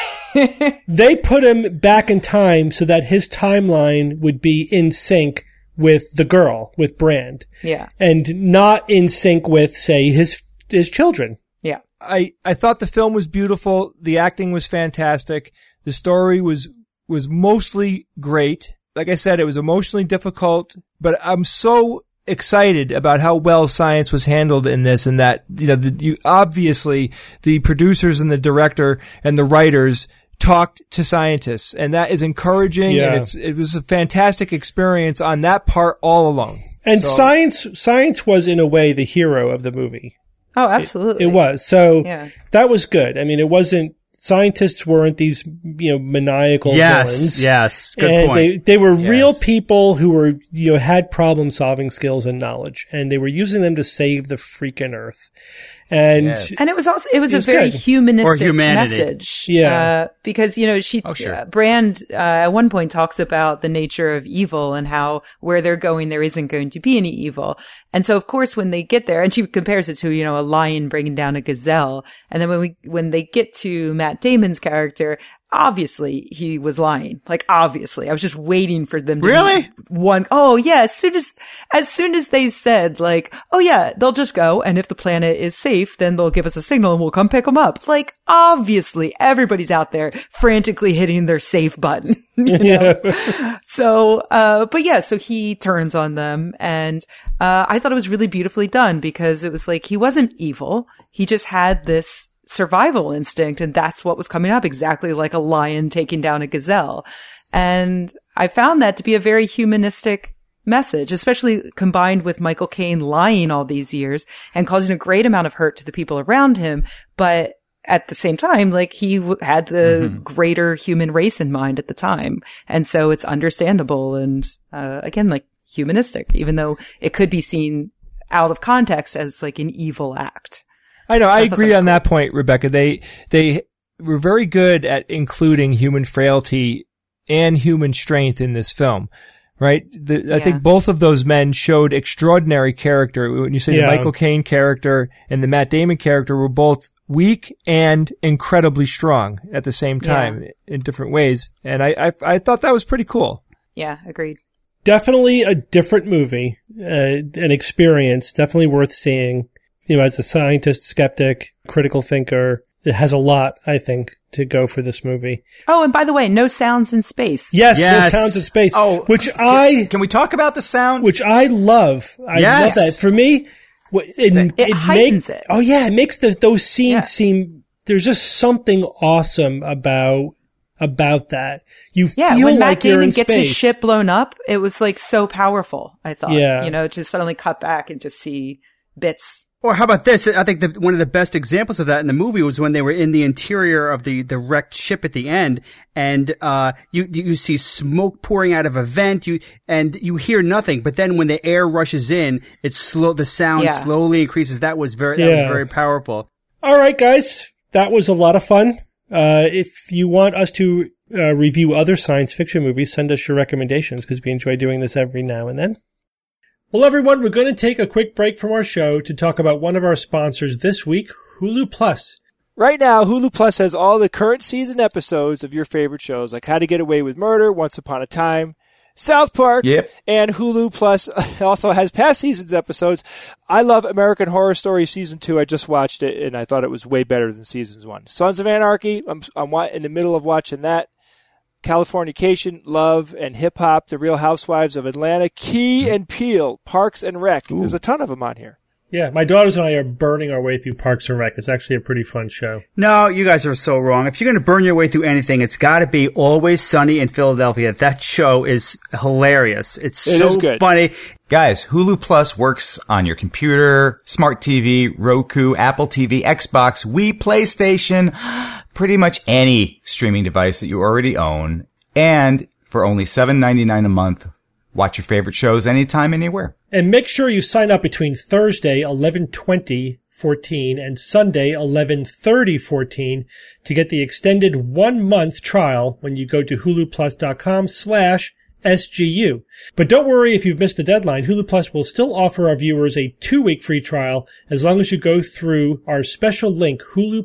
They put him back in time so that his timeline would be in sync with the girl, with Brand. Yeah. And not in sync with, say, his children. Yeah. I thought the film was beautiful. The acting was fantastic. The story was mostly great. Like I said, it was emotionally difficult, but I'm so excited about how well science was handled in this, and that, obviously the producers and the director and the writers talked to scientists, and that is encouraging. Yeah. And it was a fantastic experience on that part all along. And science was in a way the hero of the movie. Oh, absolutely. It was. So Yeah. that was good. Scientists weren't these, maniacal villains. Yes. Good And point. they were real people who were, had problem solving skills and knowledge, and they were using them to save the freaking earth. And Yes. And it was a was very good. humanistic Or humanity. message. Yeah. Because, sure. Brand, at one point talks about the nature of evil and how where they're going, there isn't going to be any evil. And so, of course, when they get there, and she compares it to, a lion bringing down a gazelle. And then when they get to Matt Damon's character, obviously he was lying. Like, obviously. I was just waiting for them to Really? Oh yeah, as soon as they said, like, oh yeah, they'll just go, and if the planet is safe, then they'll give us a signal and we'll come pick them up. Like, obviously everybody's out there frantically hitting their safe button. So, so he turns on them, and I thought it was really beautifully done, because it was like, he wasn't evil. He just had this survival instinct, and that's what was coming up, exactly like a lion taking down a gazelle. And I found that to be a very humanistic message, especially combined with Michael Caine lying all these years and causing a great amount of hurt to the people around him. But at the same time, like, he had the greater human race in mind at the time. And so it's understandable and, again, like, humanistic, even though it could be seen out of context as like an evil act. I know. I agree on cool. that point, Rebecca. They were very good at including human frailty and human strength in this film, right? I think both of those men showed extraordinary character. When you say the Michael Caine character and the Matt Damon character were both weak and incredibly strong at the same time in different ways. And I thought that was pretty cool. Yeah, agreed. Definitely a different movie, an experience, definitely worth seeing. You know, as a scientist, skeptic, critical thinker, it has a lot, I think, to go for this movie. Oh, and by the way, no sounds in space. Yes. No sounds in space. Oh, can we talk about the sound? Which I love. I love that. For me, it heightens it. Oh yeah, it makes those scenes seem. There's just something awesome about that. You feel when like Matt you're Damon in gets space. his ship blown up, it was like so powerful. I thought, Yeah. Just suddenly cut back and just see bits. Or how about this? I think one of the best examples of that in the movie was when they were in the interior of the wrecked ship at the end, and you see smoke pouring out of a vent, and you hear nothing. But then when the air rushes in, the sound slowly increases. That was very powerful. All right, guys, that was a lot of fun. If you want us to review other science fiction movies, send us your recommendations because we enjoy doing this every now and then. Well, everyone, we're going to take a quick break from our show to talk about one of our sponsors this week, Hulu Plus. Right now, Hulu Plus has all the current season episodes of your favorite shows, like How to Get Away with Murder, Once Upon a Time, South Park, and Hulu Plus also has past seasons episodes. I love American Horror Story Season 2. I just watched it, and I thought it was way better than Season 1. Sons of Anarchy, I'm in the middle of watching that. Californication, Love, and Hip Hop, The Real Housewives of Atlanta, Key and Peele, Parks and Rec. Ooh. There's a ton of them on here. Yeah, my daughters and I are burning our way through Parks and Rec. It's actually a pretty fun show. No, you guys are so wrong. If you're going to burn your way through anything, it's got to be Always Sunny in Philadelphia. That show is hilarious. It is good. Funny. Guys, Hulu Plus works on your computer, smart TV, Roku, Apple TV, Xbox, Wii, PlayStation, pretty much any streaming device that you already own. And for only $7.99 a month, watch your favorite shows anytime, anywhere. And make sure you sign up between Thursday, 11/20/14 and Sunday, 11/30/14 to get the extended 1-month trial when you go to huluplus.com/SGU. But don't worry if you've missed the deadline. Hulu Plus will still offer our viewers a 2-week free trial as long as you go through our special link,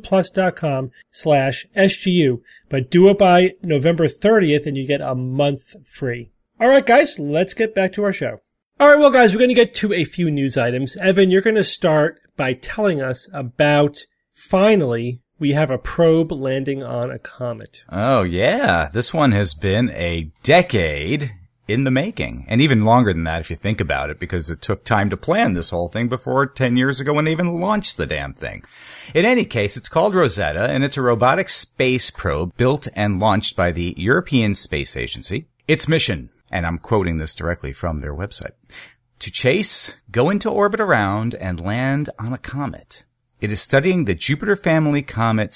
huluplus.com/SGU. But do it by November 30th and you get a month free. All right, guys, let's get back to our show. All right, well, guys, we're going to get to a few news items. Evan, you're going to start by telling us about, finally, we have a probe landing on a comet. Oh, yeah. This one has been a decade in the making. And even longer than that if you think about it, because it took time to plan this whole thing before 10 years ago when they even launched the damn thing. In any case, it's called Rosetta, and it's a robotic space probe built and launched by the European Space Agency. Its mission, and I'm quoting this directly from their website, to chase, go into orbit around, and land on a comet. It is studying the Jupiter family comet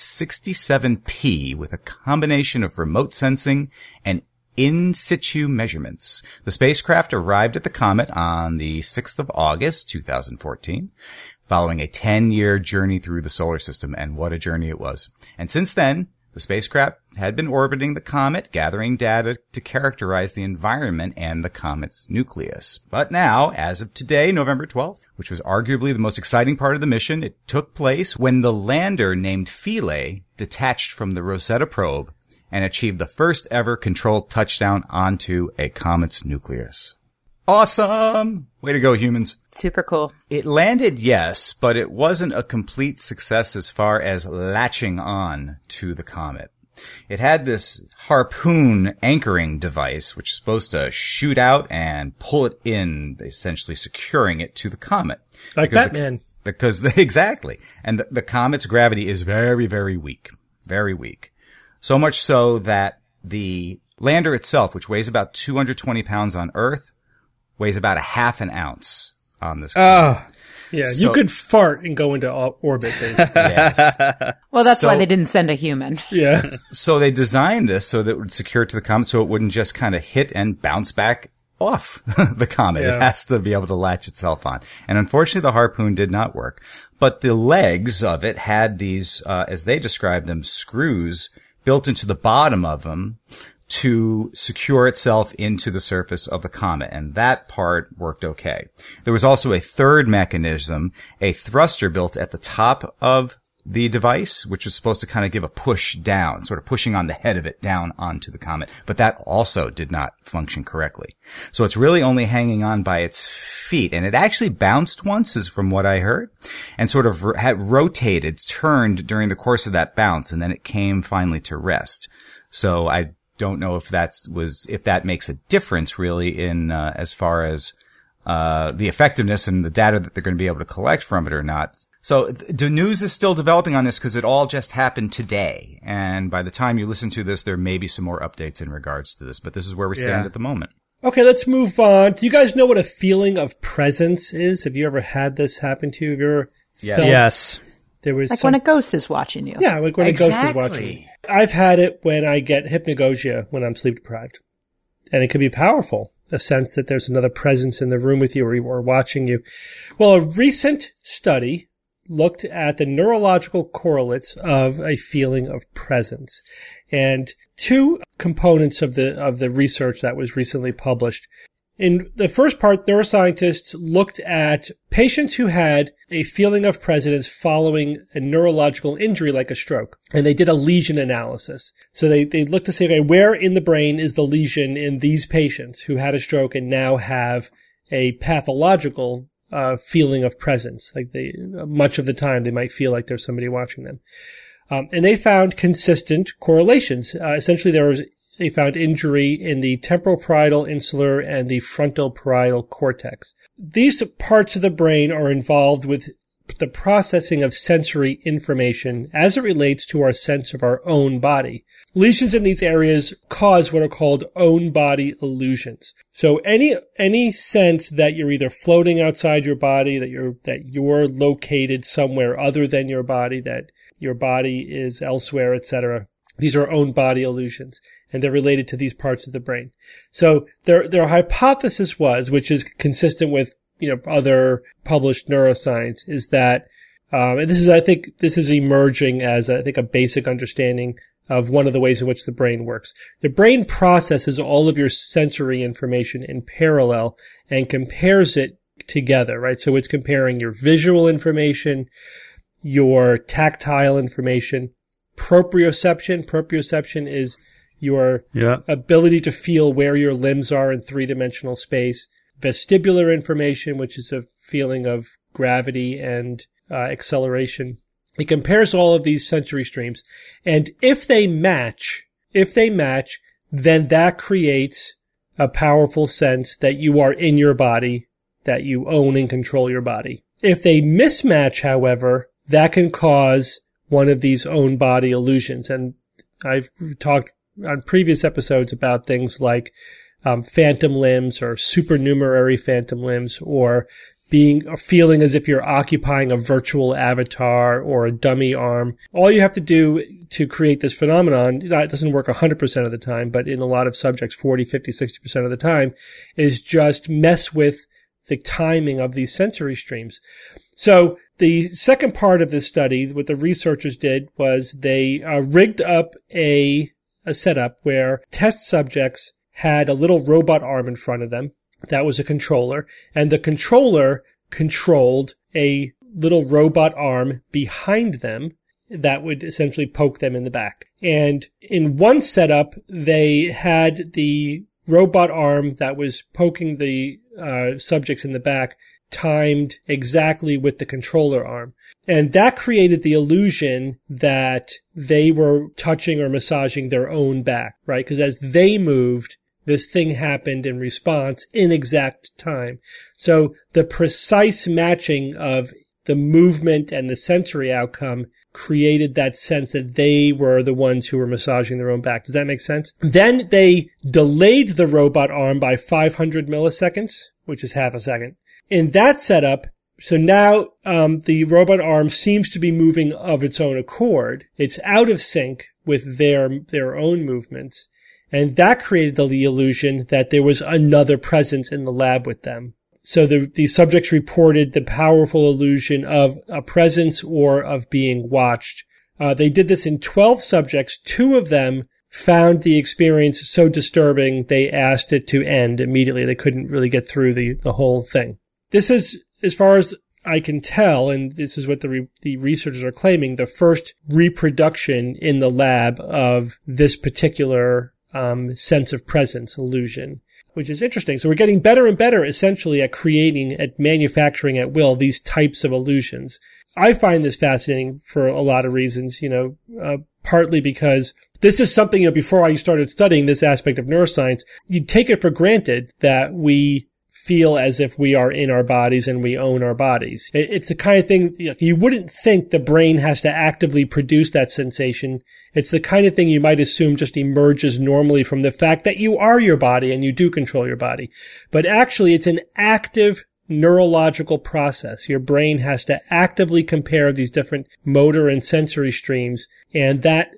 67P with a combination of remote sensing and in situ measurements. The spacecraft arrived at the comet on the 6th of August, 2014, following a 10-year journey through the solar system, and what a journey it was. And since then, the spacecraft had been orbiting the comet, gathering data to characterize the environment and the comet's nucleus. But now, as of today, November 12th, which was arguably the most exciting part of the mission, it took place when the lander named Philae detached from the Rosetta probe and achieved the first ever controlled touchdown onto a comet's nucleus. Awesome! Way to go, humans. Super cool. It landed, yes, but it wasn't a complete success as far as latching on to the comet. It had this harpoon anchoring device, which is supposed to shoot out and pull it in, essentially securing it to the comet. Like Batman. Exactly. And the comet's gravity is very, very weak. Very weak. So much so that the lander itself, which weighs about 220 pounds on Earth, weighs about a half an ounce on this comet. Yeah, so, you could fart and go into orbit, basically. Yes. Well, that's why they didn't send a human. Yeah. So they designed this so that it would secure it to the comet so it wouldn't just kind of hit and bounce back off the comet. Yeah. It has to be able to latch itself on. And unfortunately, the harpoon did not work. But the legs of it had these, as they described them, screws built into the bottom of them to secure itself into the surface of the comet, and that part worked okay. There was also a third mechanism, a thruster built at the top of the device, which was supposed to kind of give a push down, sort of pushing on the head of it down onto the comet. But that also did not function correctly. So it's really only hanging on by its feet. And it actually bounced once, is from what I heard, and sort of had rotated, turned during the course of that bounce, and then it came finally to rest. So I don't know if that makes a difference really in as far as the effectiveness and the data that they're going to be able to collect from it or not. So the news is still developing on this because it all just happened today. And by the time you listen to this, there may be some more updates in regards to this. But this is where we stand at the moment. Okay, let's move on. Do you guys know what a feeling of presence is? Have you ever had this happen to you? Have you ever felt Yes. there was Like when a ghost is watching you. Yeah, like when a ghost is watching you. I've had it when I get hypnagogia when I'm sleep deprived. And it can be powerful. A sense that there's another presence in the room with you or watching you. Well, a recent study looked at the neurological correlates of a feeling of presence. And two components of the research that was recently published. In the first part, neuroscientists looked at patients who had a feeling of presence following a neurological injury like a stroke. And they did a lesion analysis. So they looked to say, okay, where in the brain is the lesion in these patients who had a stroke and now have a pathological feeling of presence? Like much of the time they might feel like there's somebody watching them. And they found consistent correlations. Essentially they found injury in the temporal parietal insular and the frontal parietal cortex. These parts of the brain are involved with the processing of sensory information as it relates to our sense of our own body. Lesions in these areas cause what are called own body illusions. So any sense that you're either floating outside your body, that you're located somewhere other than your body, that your body is elsewhere, etc. These are own body illusions, and they're related to these parts of the brain. So their hypothesis was, which is consistent with other published neuroscience, is that, and I think this is emerging as a basic understanding of one of the ways in which the brain works. The brain processes all of your sensory information in parallel and compares it together, right? So it's comparing your visual information, your tactile information, proprioception. Proprioception is your ability to feel where your limbs are in three-dimensional space. Vestibular information, which is a feeling of gravity and acceleration. It compares all of these sensory streams. And if they match, then that creates a powerful sense that you are in your body, that you own and control your body. If they mismatch, however, that can cause one of these own body illusions. And I've talked on previous episodes about things like phantom limbs or supernumerary phantom limbs, or feeling as if you're occupying a virtual avatar or a dummy arm. All you have to do to create this phenomenon, it doesn't work 100% of the time, but in a lot of subjects, 40, 50, 60% of the time, is just mess with the timing of these sensory streams. So the second part of this study, what the researchers did was they rigged up a setup where test subjects had a little robot arm in front of them. That was a controller. And the controller controlled a little robot arm behind them that would essentially poke them in the back. And in one setup, they had the robot arm that was poking the subjects in the back timed exactly with the controller arm. And that created the illusion that they were touching or massaging their own back, right? Because as they moved, this thing happened in response in exact time. So the precise matching of the movement and the sensory outcome created that sense that they were the ones who were massaging their own back. Does that make sense? Then they delayed the robot arm by 500 milliseconds, which is half a second. In that setup, so now the robot arm seems to be moving of its own accord. It's out of sync with their own movements. And that created the illusion that there was another presence in the lab with them. So the subjects reported the powerful illusion of a presence or of being watched. They did this in 12 subjects. 2 of them found the experience so disturbing they asked it to end immediately. They couldn't really get through the whole thing. This is, as far as I can tell, and this is what the researchers are claiming, the first reproduction in the lab of this particular sense of presence illusion, which is interesting. So we're getting better and better, essentially, at manufacturing at will these types of illusions. I find this fascinating for a lot of reasons, partly because this is something, before I started studying this aspect of neuroscience, you'd take it for granted that we feel as if we are in our bodies and we own our bodies. It's the kind of thing, you wouldn't think the brain has to actively produce that sensation. It's the kind of thing you might assume just emerges normally from the fact that you are your body and you do control your body. But actually, it's an active neurological process. Your brain has to actively compare these different motor and sensory streams, and that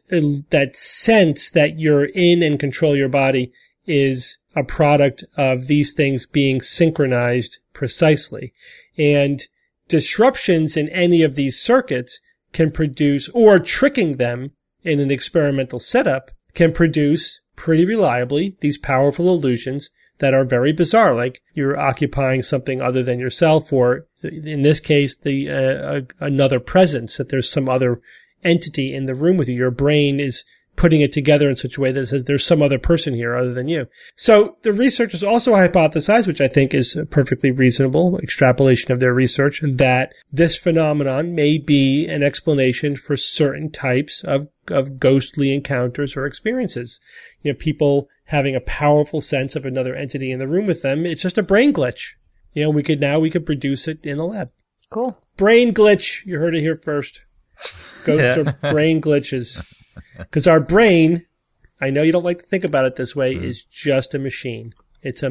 sense that you're in and control your body is a product of these things being synchronized precisely. And disruptions in any of these circuits can produce, or tricking them in an experimental setup, can produce pretty reliably these powerful illusions that are very bizarre, like you're occupying something other than yourself, or in this case, another presence, that there's some other entity in the room with you. Your brain is putting it together in such a way that it says there's some other person here other than you. So the researchers also hypothesized, which I think is a perfectly reasonable extrapolation of their research, that this phenomenon may be an explanation for certain types of ghostly encounters or experiences. People having a powerful sense of another entity in the room with them. It's just a brain glitch. We could produce it in the lab. Cool. Brain glitch. You heard it here first. Ghosts are brain glitches. Because our brain, I know you don't like to think about it this way, is just a machine. It's a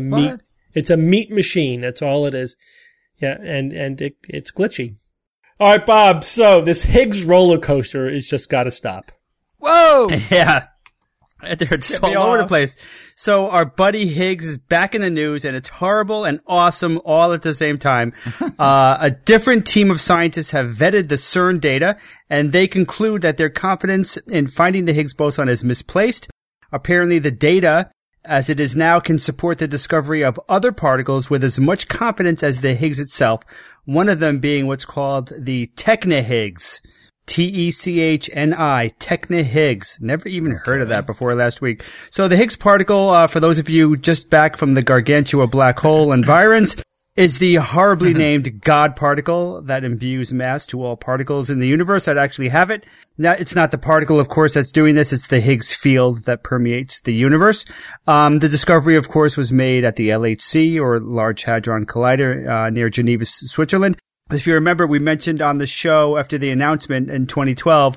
meat machine. That's all it is. Yeah, and it's glitchy. All right, Bob. So this Higgs roller coaster is just got to stop. Whoa! Yeah. They're just all over the place. So our buddy Higgs is back in the news, and it's horrible and awesome all at the same time. A different team of scientists have vetted the CERN data, and they conclude that their confidence in finding the Higgs boson is misplaced. Apparently the data, as it is now, can support the discovery of other particles with as much confidence as the Higgs itself, one of them being what's called the Techno-Higgs. Techni, Techno-Higgs. Never even heard of that before last week. So the Higgs particle, for those of you just back from the Gargantua black hole environs, is the horribly named God particle that imbues mass to all particles in the universe that actually have it. Now, it's not the particle, of course, that's doing this. It's the Higgs field that permeates the universe. The discovery, of course, was made at the LHC, or Large Hadron Collider, near Geneva, Switzerland. If you remember, we mentioned on the show after the announcement in 2012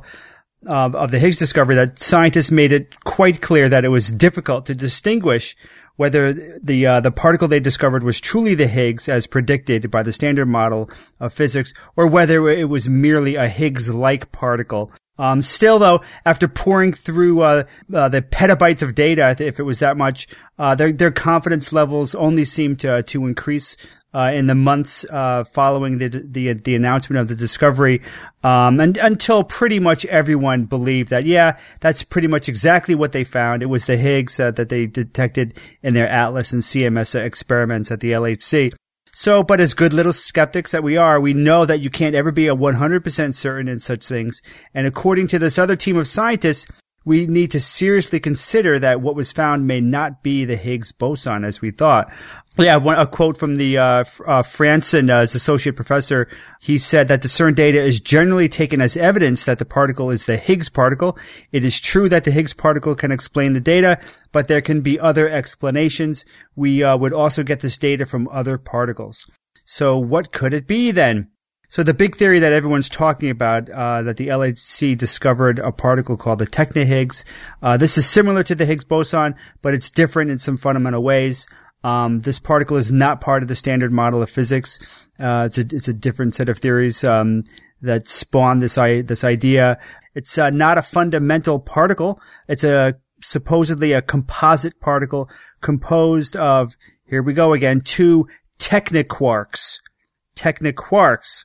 of the Higgs discovery that scientists made it quite clear that it was difficult to distinguish whether the particle they discovered was truly the Higgs as predicted by the standard model of physics, or whether it was merely a Higgs-like particle. Still, though, after pouring through the petabytes of data, if it was that much, their confidence levels only seemed to increase in the months following the announcement of the discovery, and until pretty much everyone believed that, that's pretty much exactly what they found. It was the Higgs that they detected in their ATLAS and CMS experiments at the LHC. So, but as good little skeptics that we are, we know that you can't ever be 100% certain in such things. And according to this other team of scientists, we need to seriously consider that what was found may not be the Higgs boson as we thought. Yeah, a quote from the Franson, as associate professor. He said that the CERN data is generally taken as evidence that the particle is the Higgs particle. It is true that the Higgs particle can explain the data, but there can be other explanations. We would also get this data from other particles. So what could it be then? So the big theory that everyone's talking about, that the LHC discovered a particle called the Techno-Higgs. This is similar to the Higgs boson, but it's different in some fundamental ways. This particle is not part of the standard model of physics. It's a different set of theories, that spawned this idea. It's not a fundamental particle. It's supposedly a composite particle composed of, here we go again, two technoquarks. Technoquarks.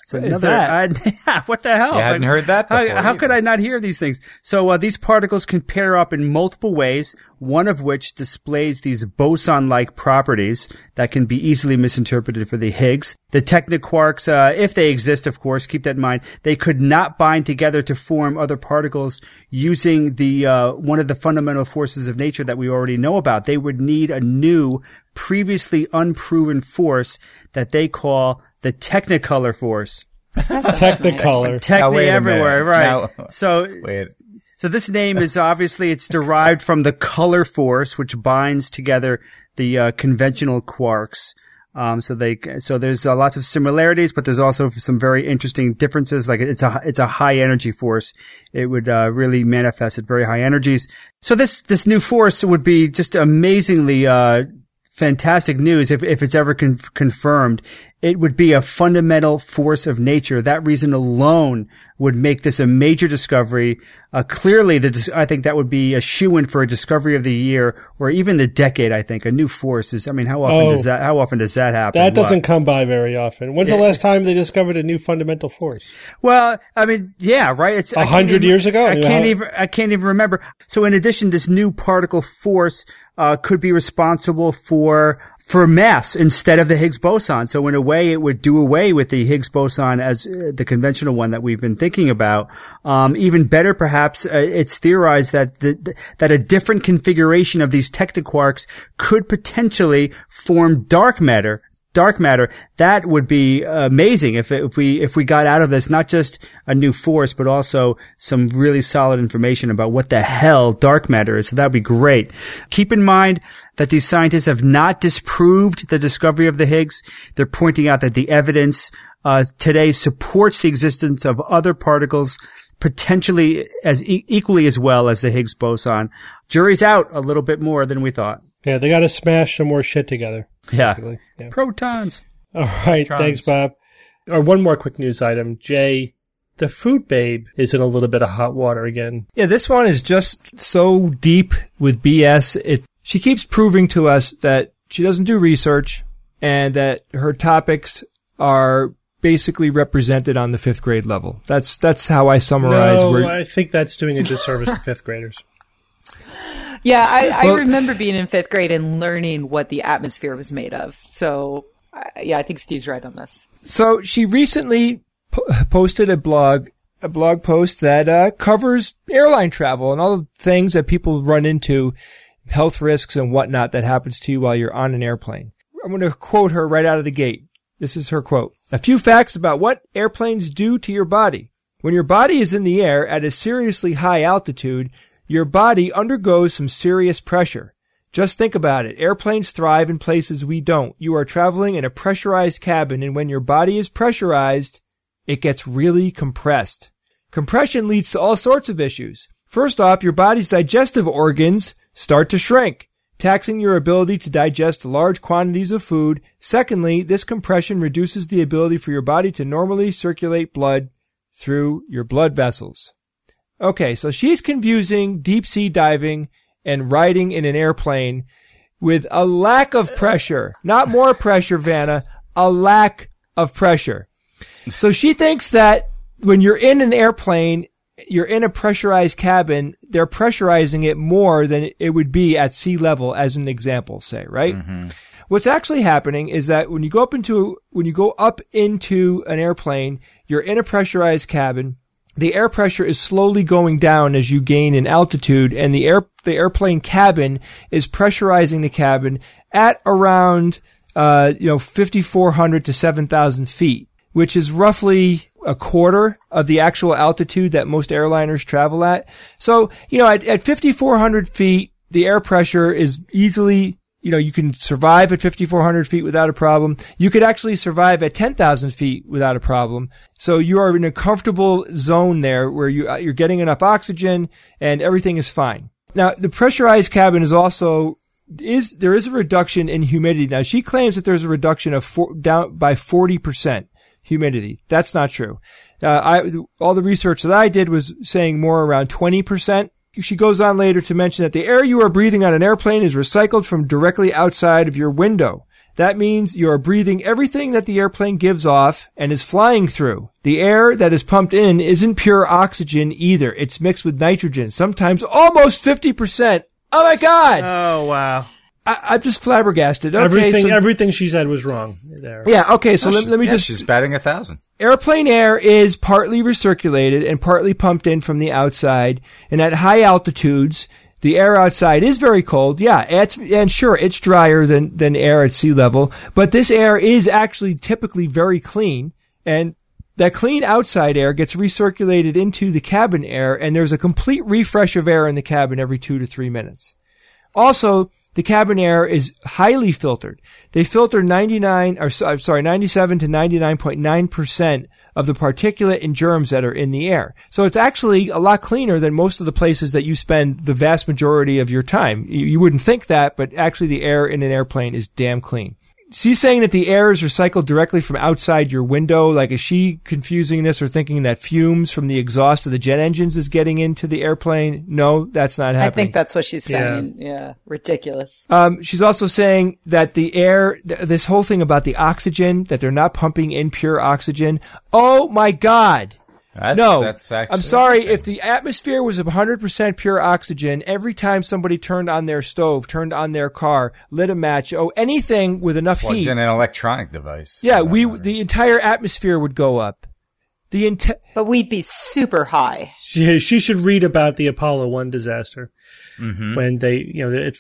It's another. What the hell? You hadn't heard that before. How could I not hear these things? So these particles can pair up in multiple ways, one of which displays these boson-like properties that can be easily misinterpreted for the Higgs. The technoquarks, if they exist, of course, keep that in mind, they could not bind together to form other particles using the one of the fundamental forces of nature that we already know about. They would need a new, previously unproven force that they call the Technicolor force. Technicolor. Techni everywhere, right. Now, So this name is obviously, it's derived from the color force, which binds together the conventional quarks. So there's lots of similarities, but there's also some very interesting differences. Like it's a high energy force. It would really manifest at very high energies. So this new force would be just amazingly fantastic news if it's ever confirmed. It would be a fundamental force of nature. That reason alone would make this a major discovery. Clearly, I think that would be a shoo-in for a discovery of the year or even the decade. I think a new force is. I mean, how often does that happen? That doesn't come by very often. When's the last time they discovered a new fundamental force? Well, I mean, yeah, right. It's 100 years ago. I can't even remember. So, in addition, this new particle force could be responsible for mass instead of the Higgs boson. So in a way, it would do away with the Higgs boson as the conventional one that we've been thinking about. Even better, perhaps, it's theorized that that a different configuration of these technoquarks could potentially form dark matter. That would be amazing if we got out of this not just a new force, but also some really solid information about what the hell dark matter is. So that would be great. Keep in mind that these scientists have not disproved the discovery of the Higgs. They're pointing out that the evidence today supports the existence of other particles, potentially as equally as well as the Higgs boson. Jury's out a little bit more than we thought. Yeah, they got to smash some more shit together. Yeah. Protons. All right. Thanks, Bob. One more quick news item. Jay, the food babe is in a little bit of hot water again. Yeah, this one is just so deep with BS. She keeps proving to us that she doesn't do research and that her topics are basically represented on the 5th grade level. That's how I summarize. No, I think that's doing a disservice to 5th graders. Yeah, I remember being in 5th grade and learning what the atmosphere was made of. So, I think Steve's right on this. So she recently posted a blog post that covers airline travel and all the things that people run into, health risks and whatnot that happens to you while you're on an airplane. I'm going to quote her right out of the gate. This is her quote. A few facts about what airplanes do to your body. When your body is in the air at a seriously high altitude, your body undergoes some serious pressure. Just think about it. Airplanes thrive in places we don't. You are traveling in a pressurized cabin, and when your body is pressurized, it gets really compressed. Compression leads to all sorts of issues. First off, your body's digestive organs start to shrink, taxing your ability to digest large quantities of food. Secondly, this compression reduces the ability for your body to normally circulate blood through your blood vessels. Okay, so she's confusing deep sea diving and riding in an airplane with a lack of pressure. Not more pressure, Vanna, a lack of pressure. So she thinks that when you're in an airplane, you're in a pressurized cabin, they're pressurizing it more than it would be at sea level, as an example, say, right? Mm-hmm. What's actually happening is that when you go up into an airplane, you're in a pressurized cabin. The air pressure is slowly going down as you gain in altitude, and the airplane cabin is pressurizing the cabin at around 5,400 to 7,000 feet, which is roughly a quarter of the actual altitude that most airliners travel at. So, at 5,400 feet, the air pressure is easily, you can survive at 5,400 feet without a problem. You could actually survive at 10,000 feet without a problem. So you are in a comfortable zone there where you're getting enough oxygen and everything is fine. Now, the pressurized cabin there is a reduction in humidity. Now, she claims that there's a reduction of down by 40% humidity. That's not true. All the research that I did was saying more around 20%. She goes on later to mention that the air you are breathing on an airplane is recycled from directly outside of your window. That means you are breathing everything that the airplane gives off and is flying through. The air that is pumped in isn't pure oxygen either. It's mixed with nitrogen, sometimes almost 50%. Oh my God! Oh, wow. I'm just flabbergasted. Okay, everything she said was wrong there. Yeah, okay, so let me just... She's batting 1,000. Airplane air is partly recirculated and partly pumped in from the outside, and at high altitudes, the air outside is very cold. Yeah, and sure, it's drier than air at sea level, but this air is actually typically very clean, and that clean outside air gets recirculated into the cabin air, and there's a complete refresh of air in the cabin every 2 to 3 minutes. Also, the cabin air is highly filtered. They filter 97 to 99.9% of the particulate and germs that are in the air. So it's actually a lot cleaner than most of the places that you spend the vast majority of your time. You wouldn't think that, but actually the air in an airplane is damn clean. She's saying that the air is recycled directly from outside your window. Like, is she confusing this or thinking that fumes from the exhaust of the jet engines is getting into the airplane? No, that's not happening. I think that's what she's saying. Yeah. Ridiculous. She's also saying that the air, this whole thing about the oxygen, that they're not pumping in pure oxygen. Oh my God. That's actually, I'm sorry, if the atmosphere was 100% pure oxygen, every time somebody turned on their stove, turned on their car, lit a match, anything with enough heat. In an electronic device. Yeah, the entire atmosphere would go up. But we'd be super high. She should read about the Apollo 1 disaster. Mm-hmm. When they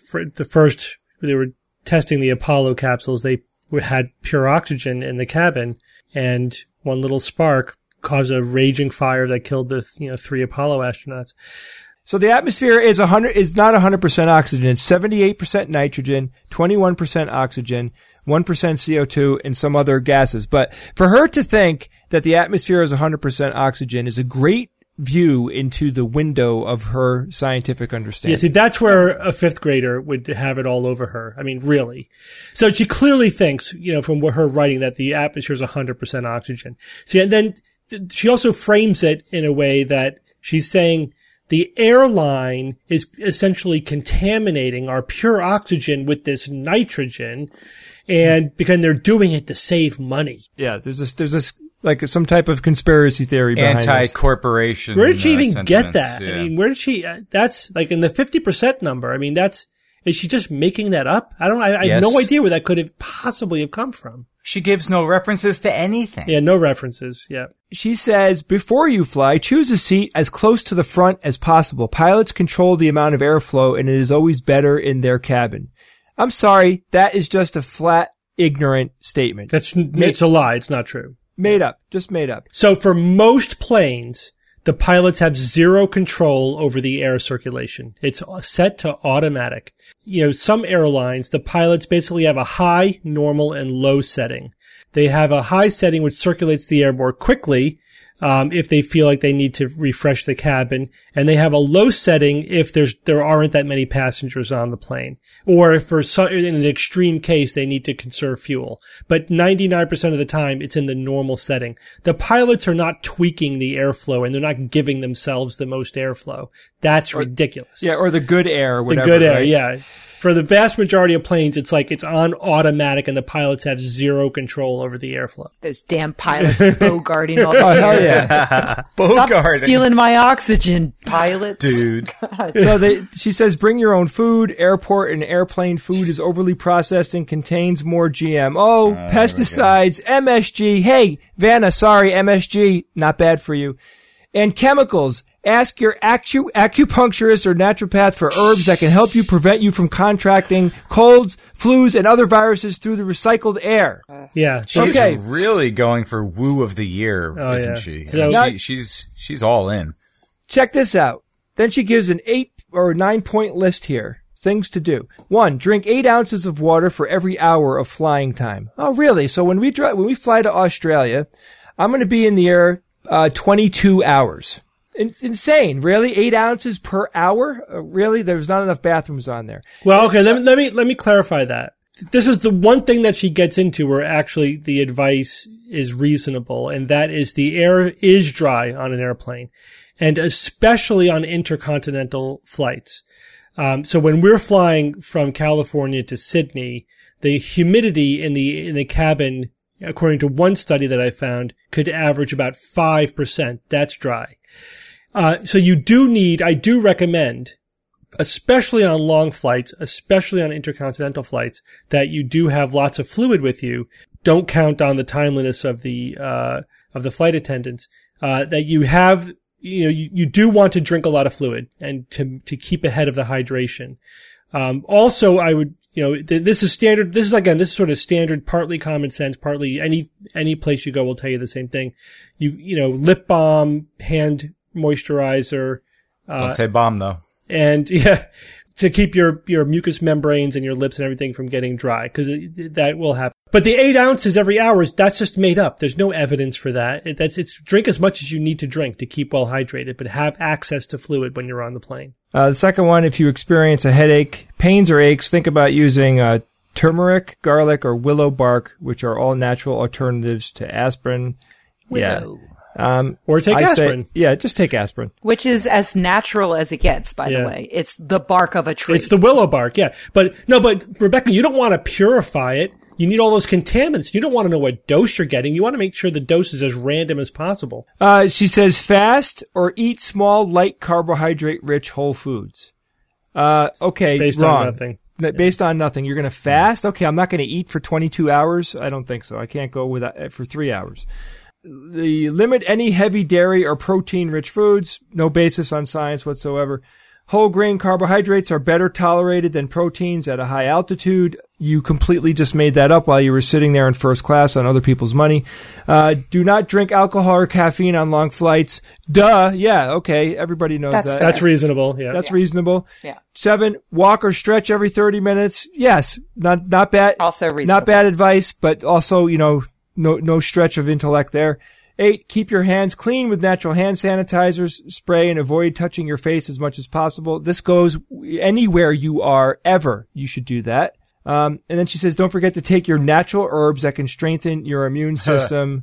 were testing the Apollo capsules, they had pure oxygen in the cabin, and one little spark caused a raging fire that killed the 3 Apollo astronauts. So the atmosphere is not 100% oxygen. It's 78% nitrogen, 21% oxygen, 1% CO2, and some other gases. But for her to think that the atmosphere is 100% oxygen is a great view into the window of her scientific understanding. Yeah, see, that's where a 5th grader would have it all over her. I mean, really. So she clearly thinks, from her writing, that the atmosphere is 100% oxygen. See, and then she also frames it in a way that she's saying the airline is essentially contaminating our pure oxygen with this nitrogen, and because they're doing it to save money. Yeah, there's this like some type of conspiracy theory behind anti-corporation. Where did she even get that? Yeah. I mean, where did she? That's like in the 50% number. I mean, is she just making that up? I have no idea where that could have possibly have come from. She gives no references to anything. Yeah, no references. Yeah. She says, before you fly, choose a seat as close to the front as possible. Pilots control the amount of airflow, and it is always better in their cabin. I'm sorry, that is just a flat, ignorant statement. It's a lie. It's not true. Just made up. So for most planes, the pilots have zero control over the air circulation. It's set to automatic. Some airlines, the pilots basically have a high, normal, and low setting. They have a high setting which circulates the air more quickly if they feel like they need to refresh the cabin, and they have a low setting if there aren't that many passengers on the plane, or if in an extreme case they need to conserve fuel. But 99% of the time it's in the normal setting. The pilots are not tweaking the airflow, and they're not giving themselves the most airflow. That's ridiculous. Yeah, or the good air, or whatever. The good air, right? yeah. For the vast majority of planes, it's like it's on automatic, and the pilots have zero control over the airflow. Those damn pilots bogarting all the Oh, hell yeah. Stop stealing my oxygen, pilots. Dude. So she says, bring your own food. Airport and airplane food is overly processed and contains more GMO, pesticides, MSG. Hey, Vanna, sorry, MSG, not bad for you. And chemicals. Ask your acupuncturist or naturopath for herbs that can help you prevent you from contracting colds, flus, and other viruses through the recycled air. Yeah. She's really going for woo of the year, isn't she? So, she's all in. Check this out. Then she gives an 8 or 9 point list here. Things to do. 1, drink 8 ounces of water for every hour of flying time. Oh, really? So when we fly to Australia, I'm going to be in the air 22 hours. Insane, really? 8 ounces per hour? Really? There's not enough bathrooms on there. Well, okay, let me clarify that. This is the one thing that she gets into where actually the advice is reasonable, and that is the air is dry on an airplane, and especially on intercontinental flights. So when we're flying from California to Sydney, the humidity in the cabin, according to one study that I found, could average about 5%. That's dry. So I do recommend, especially on long flights, especially on intercontinental flights, that you do have lots of fluid with you. Don't count on the timeliness of the flight attendants. That you have, you do want to drink a lot of fluid and to keep ahead of the hydration. Also, I would, this is standard. This is sort of standard, partly common sense, partly any place you go will tell you the same thing. Lip balm, hand moisturizer. Don't say balm though. And to keep your mucous membranes and your lips and everything from getting dry, because that will happen. But the 8 ounces every hour, that's just made up. There's no evidence for that. It's drink as much as you need to drink to keep well hydrated, but have access to fluid when you're on the plane. The second one, if you experience a headache, pains, or aches, think about using turmeric, garlic, or willow bark, which are all natural alternatives to aspirin. Willow. Yeah. Or take aspirin. Just take aspirin. Which is as natural as it gets, by the way. It's the bark of a tree. It's the willow bark, yeah. But Rebecca, you don't want to purify it. You need all those contaminants. You don't want to know what dose you're getting. You want to make sure the dose is as random as possible. She says fast or eat small, light carbohydrate-rich whole foods. Okay, based wrong. on nothing. Based on nothing. You're going to fast? Okay, I'm not going to eat for 22 hours? I don't think so. I can't go with that for 3 hours. Limit any heavy dairy or protein-rich foods. No basis on science whatsoever. Whole grain carbohydrates are better tolerated than proteins at a high altitude. You completely just made that up while you were sitting there in first class on other people's money. Do not drink alcohol or caffeine on long flights. Duh. Yeah. Okay. Everybody knows that. That's reasonable. Yeah. That's reasonable. Yeah. 7, walk or stretch every 30 minutes. Yes. Not bad. Also reasonable. Not bad advice, but also, no stretch of intellect there. 8, keep your hands clean with natural hand sanitizers, spray, and avoid touching your face as much as possible. This goes anywhere you are, ever. You should do that. And then she says, don't forget to take your natural herbs that can strengthen your immune system.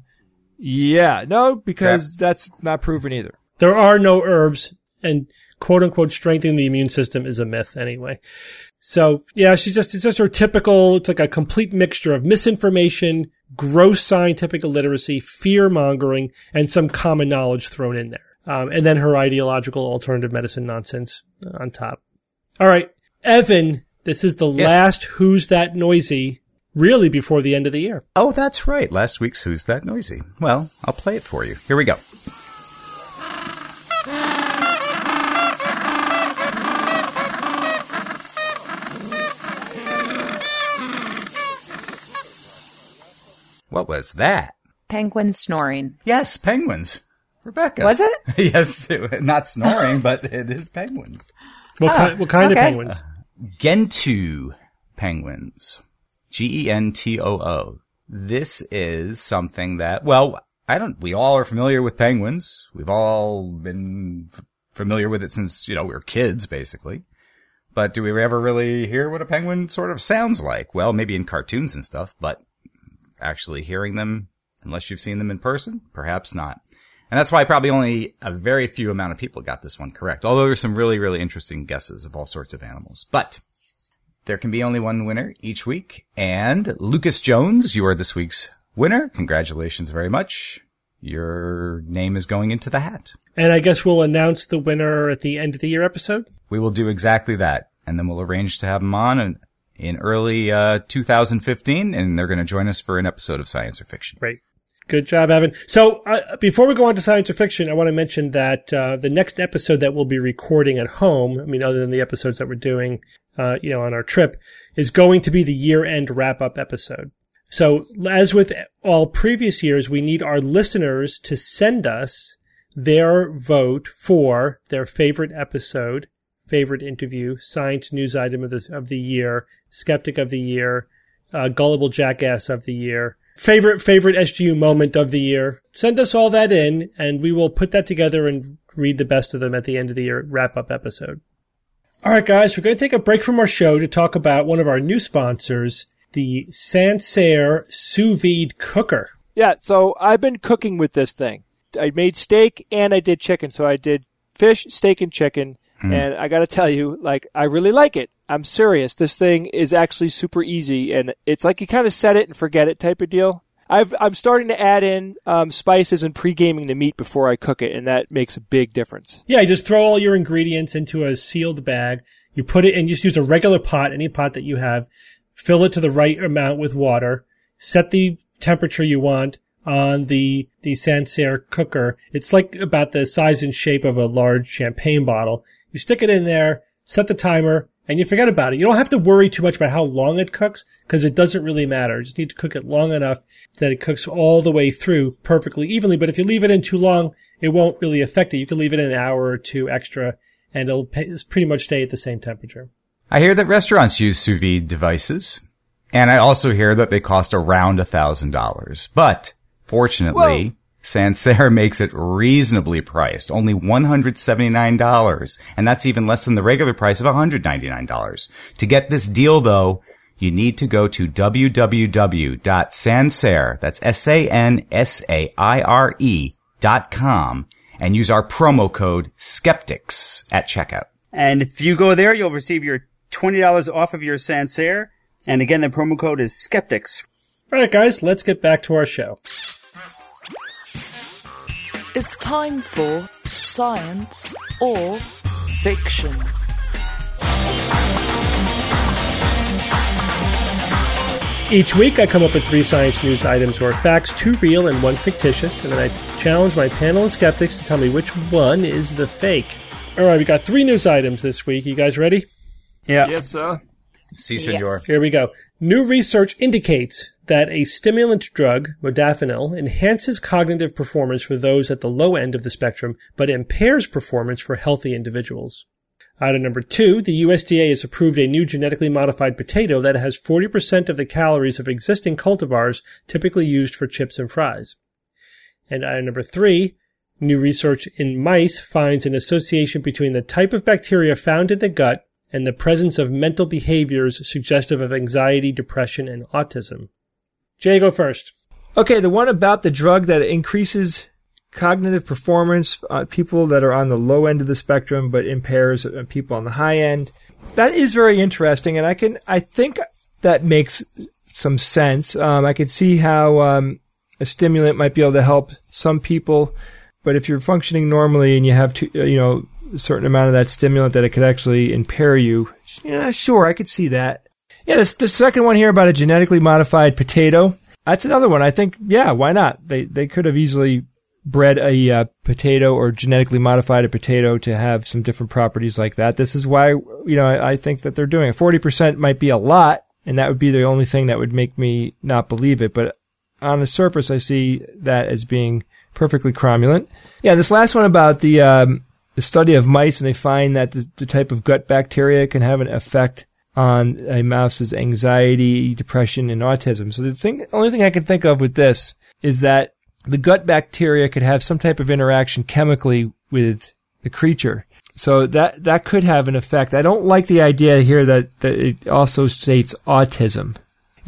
Because that's not proven either. There are no herbs, and quote unquote strengthening the immune system is a myth anyway. So it's just her typical, it's like a complete mixture of misinformation, gross scientific illiteracy, fear mongering, and some common knowledge thrown in there. And then her ideological alternative medicine nonsense on top. All right. Evan, this is the last Who's That Noisy, really before the end of the year. Oh, that's right. Last week's Who's That Noisy. Well, I'll play it for you. Here we go. What was that? Penguin snoring. Yes, penguins. Rebecca. Was it? Yes, not snoring, but it is penguins. What kind of penguins? Gentoo penguins. Gentoo. This is something that, we all are familiar with penguins. We've all been familiar with it since, we were kids, basically. But do we ever really hear what a penguin sort of sounds like? Well, maybe in cartoons and stuff, but actually hearing them, unless you've seen them in person, perhaps not. And that's why probably only a very few amount of people got this one correct, although there's some really, really interesting guesses of all sorts of animals. But there can be only one winner each week, and Lucas Jones, you are this week's winner. Congratulations very much. Your name is going into the hat. And I guess we'll announce the winner at the end of the year episode? We will do exactly that, and then we'll arrange to have them on in early 2015, and they're going to join us for an episode of Science or Fiction. Great. Good job, Evan. So before we go on to Science or Fiction, I want to mention that the next episode that we'll be recording at home, other than the episodes that we're doing on our trip, is going to be the year-end wrap-up episode. So as with all previous years, we need our listeners to send us their vote for their favorite episode, favorite interview, science news item of the year, skeptic of the year, gullible jackass of the year, favorite SGU moment of the year. Send us all that in, and we will put that together and read the best of them at the end of the year wrap-up episode. All right, guys, we're going to take a break from our show to talk about one of our new sponsors, the Sancerre Sous Vide Cooker. Yeah, so I've been cooking with this thing. I made steak and I did chicken. So I did fish, steak, and chicken. And I got to tell you, I really like it. I'm serious. This thing is actually super easy, and it's like you kind of set it and forget it type of deal. I'm starting to add in spices and pre-gaming the meat before I cook it, and that makes a big difference. Yeah, you just throw all your ingredients into a sealed bag. You put it in, just use a regular pot, any pot that you have. Fill it to the right amount with water. Set the temperature you want on the Sancerre cooker. It's like about the size and shape of a large champagne bottle. You stick it in there, set the timer, and you forget about it. You don't have to worry too much about how long it cooks, because it doesn't really matter. You just need to cook it long enough that it cooks all the way through perfectly evenly. But if you leave it in too long, it won't really affect it. You can leave it in an hour or two extra, and it'll pretty much stay at the same temperature. I hear that restaurants use sous vide devices, and I also hear that they cost around $1,000. But fortunately, Sancerre makes it reasonably priced, only $179, and that's even less than the regular price of $199. To get this deal, though, you need to go to www.sancerre, that's SANSAIRE.com, and use our promo code SKEPTICS at checkout. And if you go there, you'll receive your $20 off of your Sancerre. And again, the promo code is SKEPTICS. All right, guys, let's get back to our show. It's time for Science or Fiction. Each week, I come up with 3 science news items or facts, 2 real and 1 fictitious, and then I challenge my panel of skeptics to tell me which one is the fake. All right, we got 3 news items this week. You guys ready? Yeah. Yes, sir. Si, senor. Here we go. New research indicates that a stimulant drug, modafinil, enhances cognitive performance for those at the low end of the spectrum, but impairs performance for healthy individuals. Item number 2, the USDA has approved a new genetically modified potato that has 40% of the calories of existing cultivars typically used for chips and fries. And item number 3, new research in mice finds an association between the type of bacteria found in the gut and the presence of mental behaviors suggestive of anxiety, depression, and autism. Jay, go first. Okay, the one about the drug that increases cognitive performance, people that are on the low end of the spectrum, but impairs people on the high end. That is very interesting, and I think that makes some sense. I could see how a stimulant might be able to help some people, but if you're functioning normally and you have a certain amount of that stimulant that it could actually impair you, yeah, sure, I could see that. Yeah, the second one here about a genetically modified potato, that's another one. I think, yeah, why not? They could have easily bred a potato or genetically modified a potato to have some different properties like that. This is why, I think that they're doing it. 40% might be a lot, and that would be the only thing that would make me not believe it. But on the surface, I see that as being perfectly cromulent. Yeah, this last one about the study of mice, and they find that the type of gut bacteria can have an effect on a mouse's anxiety, depression, and autism. So the only thing I can think of with this is that the gut bacteria could have some type of interaction chemically with the creature. So that could have an effect. I don't like the idea here that it also states autism.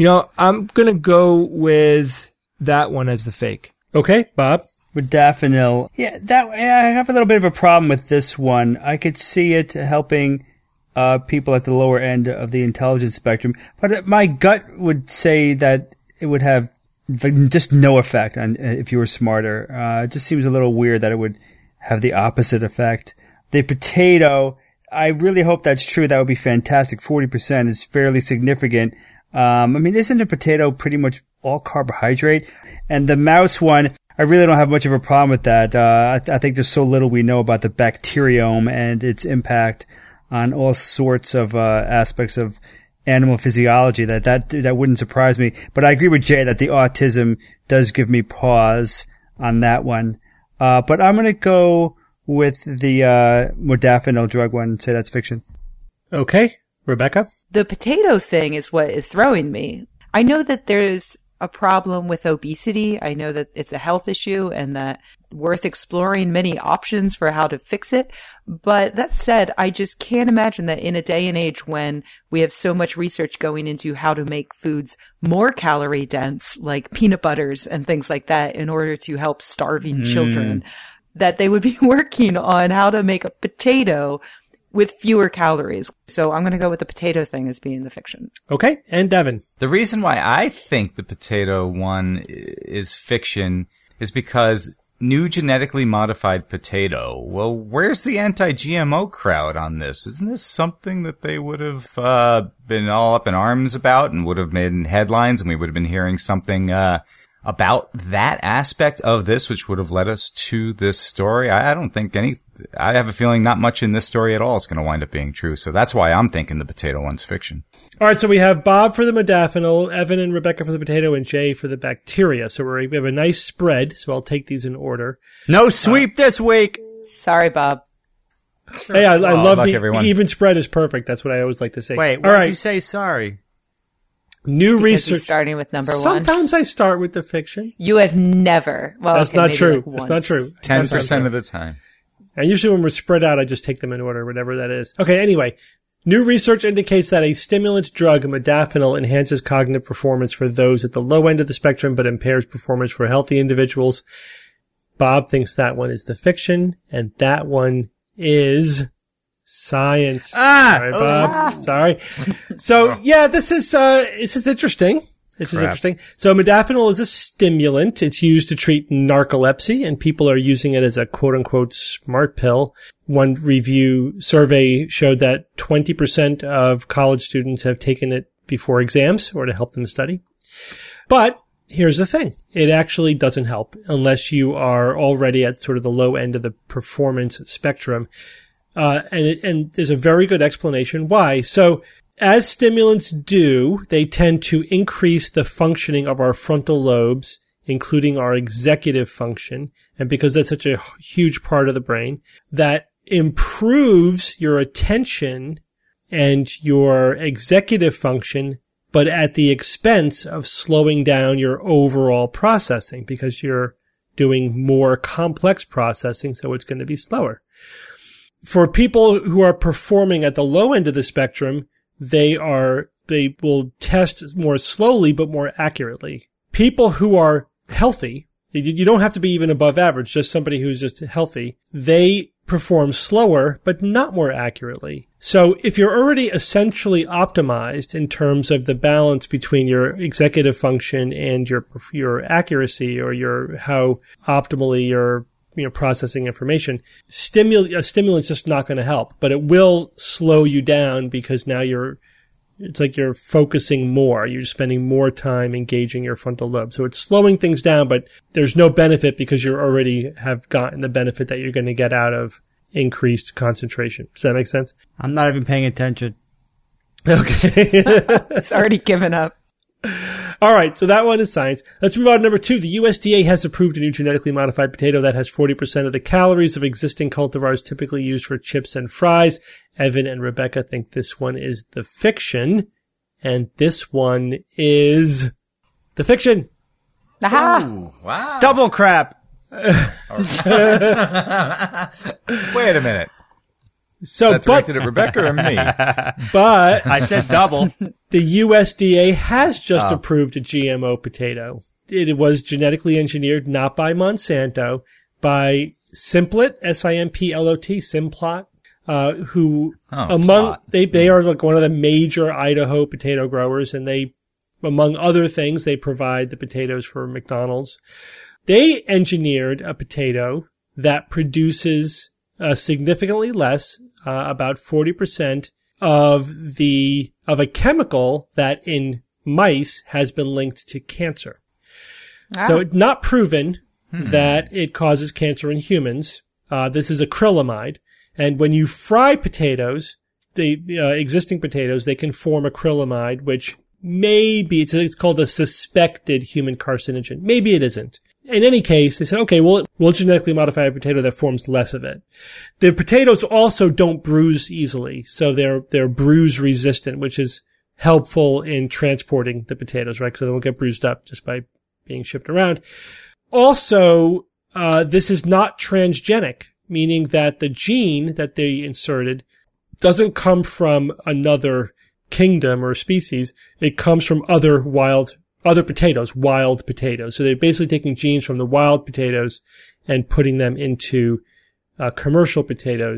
I'm going to go with that one as the fake. Okay, Bob. Modafinil. Yeah, I have a little bit of a problem with this one. I could see it helping people at the lower end of the intelligence spectrum, but my gut would say that it would have just no effect on if you were smarter. It just seems a little weird that it would have the opposite effect. The potato, I really hope that's true. That would be fantastic. 40% is fairly significant. Isn't a potato pretty much all carbohydrate? And the mouse one, I really don't have much of a problem with that. I think there's so little we know about the bacteriome and its impact on all sorts of aspects of animal physiology that wouldn't surprise me. But I agree with Jay that the autism does give me pause on that one. But I'm going to go with the modafinil drug one and say that's fiction. Okay. Rebecca? The potato thing is what is throwing me. I know that there's a problem with obesity. I know that it's a health issue and that worth exploring many options for how to fix it. But that said, I just can't imagine that in a day and age when we have so much research going into how to make foods more calorie dense, like peanut butters and things like that, in order to help starving children, that they would be working on how to make a potato with fewer calories. So I'm going to go with the potato thing as being the fiction. Okay. And Devin. The reason why I think the potato one is fiction is because new genetically modified potato. Well, where's the anti-GMO crowd on this? Isn't this something that they would have been all up in arms about and would have made headlines, and we would have been hearing something about that aspect of this, which would have led us to this story? I don't think I have a feeling not much in this story at all is going to wind up being true. So that's why I'm thinking the potato one's fiction. All right, so we have Bob for the modafinil, Evan and Rebecca for the potato, and Jay for the bacteria. So we have a nice spread, so I'll take these in order. No sweep this week. Sorry, Bob. Hey, I love the everyone. even spread is perfect. That's what I always like to say. Wait, all why right. did you say sorry? New Because research. he's starting with number one. Sometimes I start with the fiction. You have never. Well, That's okay, not maybe true. like That's once. not true. 10% of the time. And usually when we're spread out, I just take them in order, whatever that is. Okay, anyway. New research indicates that a stimulant drug, modafinil, enhances cognitive performance for those at the low end of the spectrum, but impairs performance for healthy individuals. Bob thinks that one is the fiction, and that one is science. Sorry, Bob. Sorry. So, yeah, this is interesting. This is interesting. So modafinil is a stimulant. It's used to treat narcolepsy, and people are using it as a quote-unquote smart pill. One review survey showed that 20% of college students have taken it before exams or to help them study. But here's the thing. It actually doesn't help unless you are already at sort of the low end of the performance spectrum. And there's a very good explanation why. So, as stimulants do, they tend to increase the functioning of our frontal lobes, including our executive function. And because that's such a huge part of the brain, that improves your attention and your executive function, but at the expense of slowing down your overall processing because you're doing more complex processing, so it's going to be slower. For people who are performing at the low end of the spectrum, they will test more slowly but more accurately. People who are healthy, you don't have to be even above average, just somebody who's just healthy, they perform slower but not more accurately. So if you're already essentially optimized in terms of the balance between your executive function and your accuracy or how optimally you're processing information, a stimulant's just not going to help, but it will slow you down because now it's like you're focusing more. You're spending more time engaging your frontal lobe. So it's slowing things down, but there's no benefit because you already have gotten the benefit that you're going to get out of increased concentration. Does that make sense? I'm not even paying attention. Okay. It's already given up. All right, so that one is science. Let's move on to number 2. The USDA has approved a new genetically modified potato that has 40% of the calories of existing cultivars typically used for chips and fries. Evan and Rebecca think this one is the fiction, and this one is the fiction. Aha! Ooh, wow. Double crap. Wait a minute. So, That directed at Rebecca or me? but I said double. the USDA has just approved a GMO potato. It was genetically engineered, not by Monsanto, by Simplot, S-I-M-P-L-O-T, Simplot, who they are like one of the major Idaho potato growers, and they, among other things, they provide the potatoes for McDonald's. They engineered a potato that produces significantly less, about 40% of a chemical that in mice has been linked to cancer. So it's not proven that it causes cancer in humans. This is acrylamide. And when you fry potatoes, the existing potatoes, they can form acrylamide, which maybe it's called a suspected human carcinogen. Maybe it isn't. In any case, they said, okay, we'll genetically modify a potato that forms less of it. The potatoes also don't bruise easily, so they're bruise resistant, which is helpful in transporting the potatoes, right? So they won't get bruised up just by being shipped around. Also, this is not transgenic, meaning that the gene that they inserted doesn't come from another kingdom or species. It comes from other potatoes, wild potatoes. So they're basically taking genes from the wild potatoes and putting them into commercial potatoes.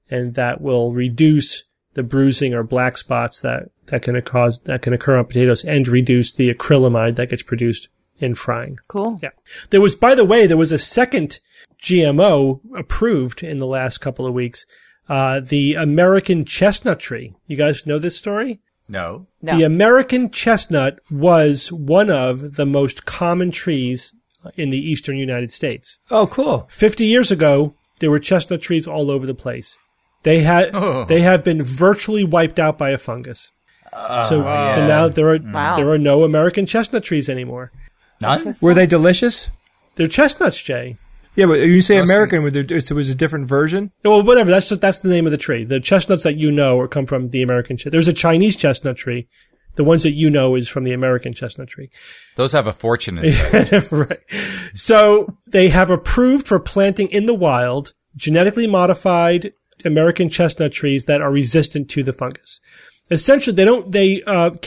and that will reduce the bruising or black spots that can occur on potatoes, and reduce the acrylamide that gets produced in frying. Cool. Yeah. By the way, there was a second GMO approved in the last couple of weeks. The American chestnut tree. You guys know this story? No. No. The American chestnut was one of the most common trees in the eastern United States. Oh, cool. 50 years ago, there were chestnut trees all over the place. They have been virtually wiped out by a fungus. So now there are no American chestnut trees anymore. None? Were they delicious? They're chestnuts, Jay. Yeah, but you say American, it was a different version? Well, whatever. That's the name of the tree. The chestnuts that you know come from the American chestnut. There's a Chinese chestnut tree. The ones that you know is from the American chestnut tree. Those have a fortune inside. Right. So they have approved for planting in the wild genetically modified American chestnut trees that are resistant to the fungus. Essentially, they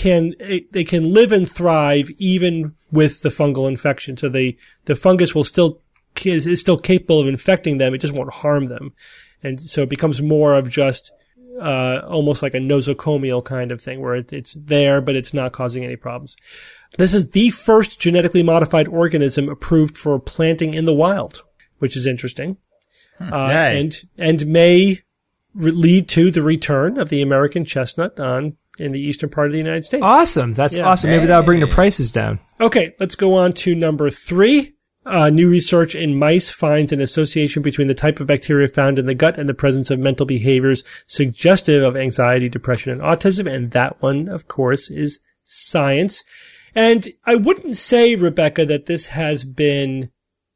can live and thrive even with the fungal infection. So the fungus is still capable of infecting them. It just won't harm them. And so it becomes more of just almost like a nosocomial kind of thing where it's there, but it's not causing any problems. This is the first genetically modified organism approved for planting in the wild, which is interesting. And may lead to the return of the American chestnut in the eastern part of the United States. Awesome. That's awesome. Maybe that'll bring the prices down. Okay, let's go on to number 3. New research in mice finds an association between the type of bacteria found in the gut and the presence of mental behaviors suggestive of anxiety, depression, and autism. And that one, of course, is science. And I wouldn't say, Rebecca, that this has been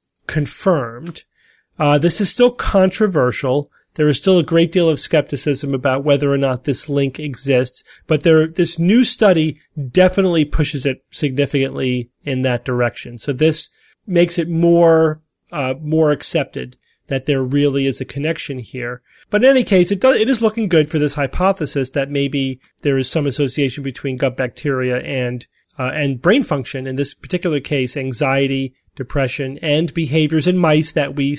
confirmed. This is still controversial. There is still a great deal of skepticism about whether or not this link exists, but this new study definitely pushes it significantly in that direction. So this makes it more accepted that there really is a connection here. But in any case, it is looking good for this hypothesis that maybe there is some association between gut bacteria and brain function. In this particular case, anxiety, depression, and behaviors in mice that we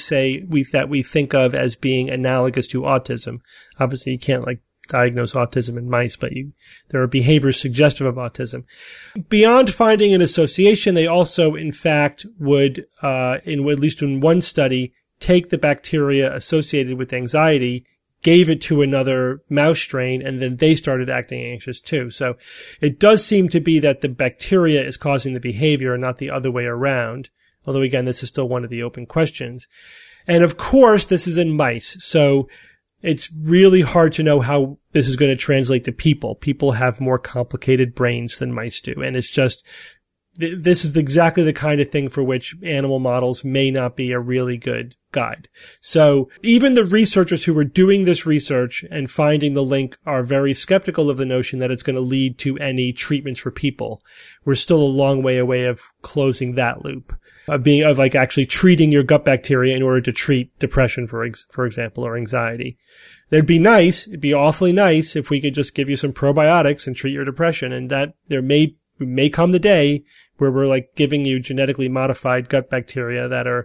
think of as being analogous to autism. Obviously, you can't diagnose autism in mice, but there are behaviors suggestive of autism. Beyond finding an association, they also, in fact, would, at least in one study, take the bacteria associated with anxiety, gave it to another mouse strain, and then they started acting anxious too. So it does seem to be that the bacteria is causing the behavior and not the other way around. Although, again, this is still one of the open questions. And, of course, this is in mice. So it's really hard to know how this is going to translate to people. People have more complicated brains than mice do. And it's just, this is exactly the kind of thing for which animal models may not be a really good guide. So even the researchers who were doing this research and finding the link are very skeptical of the notion that it's going to lead to any treatments for people. We're still a long way away of closing that loop. Actually treating your gut bacteria in order to treat depression, for example, or anxiety. It'd be awfully nice if we could just give you some probiotics and treat your depression, and that there may come the day where we're giving you genetically modified gut bacteria that are,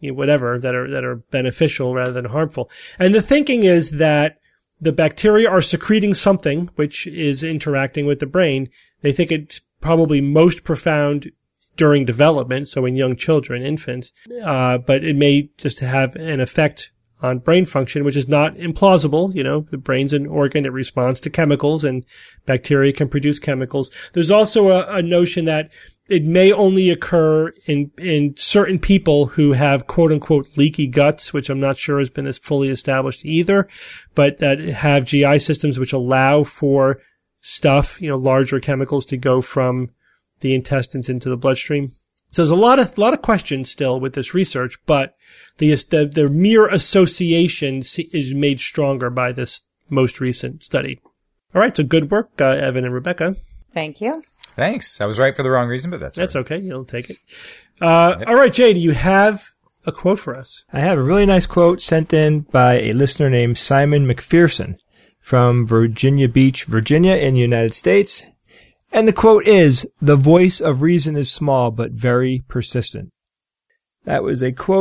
that are beneficial rather than harmful. And the thinking is that the bacteria are secreting something which is interacting with the brain. They think it's probably most profound during development, so in young children, infants, but it may just have an effect on brain function, which is not implausible. The brain's an organ, it responds to chemicals, and bacteria can produce chemicals. There's also a notion that it may only occur in certain people who have quote-unquote leaky guts, which I'm not sure has been as fully established either, but that have GI systems which allow for stuff, larger chemicals to go from the intestines into the bloodstream. So there's a lot of questions still with this research, but the mere association is made stronger by this most recent study. All right, so good work, Evan and Rebecca. Thank you. Thanks. I was right for the wrong reason, but that's okay. You'll take it. All right, Jay, do you have a quote for us? I have a really nice quote sent in by a listener named Simon McPherson from Virginia Beach, Virginia in the United States. And the quote is, "The voice of reason is small, but very persistent." That was a quote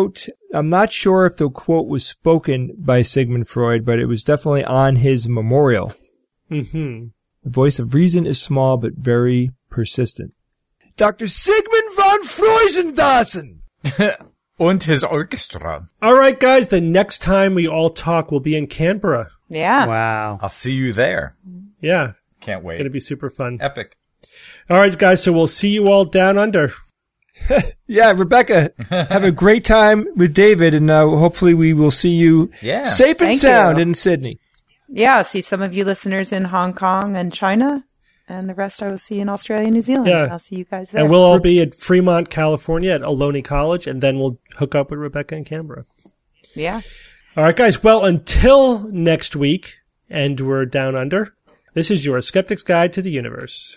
I'm not sure if the quote was spoken by Sigmund Freud, but it was definitely on his memorial. Mm-hmm. The voice of reason is small but very persistent. Dr. Sigmund von Freudendassen! Und his orchestra. All right, guys, the next time we all talk will be in Canberra. Yeah. Wow. I'll see you there. Yeah. Can't wait. Going to be super fun. Epic. All right, guys, so we'll see you all down under. Yeah, Rebecca, have a great time with David, and hopefully we will see you safe and Thank sound you. in Sydney. Yeah, I'll see some of you listeners in Hong Kong and China, and the rest I will see in Australia and New Zealand. Yeah. I'll see you guys there. And we'll all be at Fremont, California at Ohlone College, and then we'll hook up with Rebecca in Canberra. Yeah. All right, guys. Well, until next week, and we're down under, this is your Skeptic's Guide to the Universe.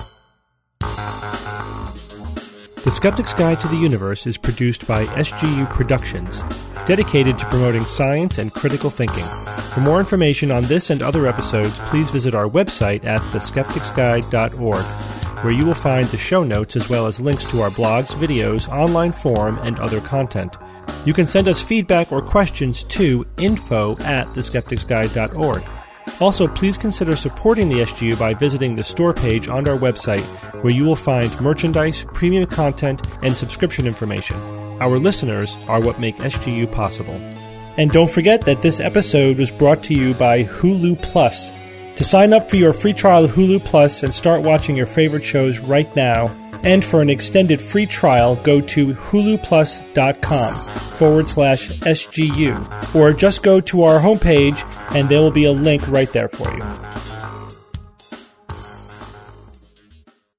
The Skeptic's Guide to the Universe is produced by SGU Productions, dedicated to promoting science and critical thinking. For more information on this and other episodes, please visit our website at theskepticsguide.org, where you will find the show notes as well as links to our blogs, videos, online forum, and other content. You can send us feedback or questions to info@theskepticsguide.org. Also, please consider supporting the SGU by visiting the store page on our website, where you will find merchandise, premium content, and subscription information. Our listeners are what make SGU possible. And don't forget that this episode was brought to you by Hulu Plus. To sign up for your free trial of Hulu Plus and start watching your favorite shows right now, and for an extended free trial, go to huluplus.com/SGU, or just go to our homepage and there will be a link right there for you.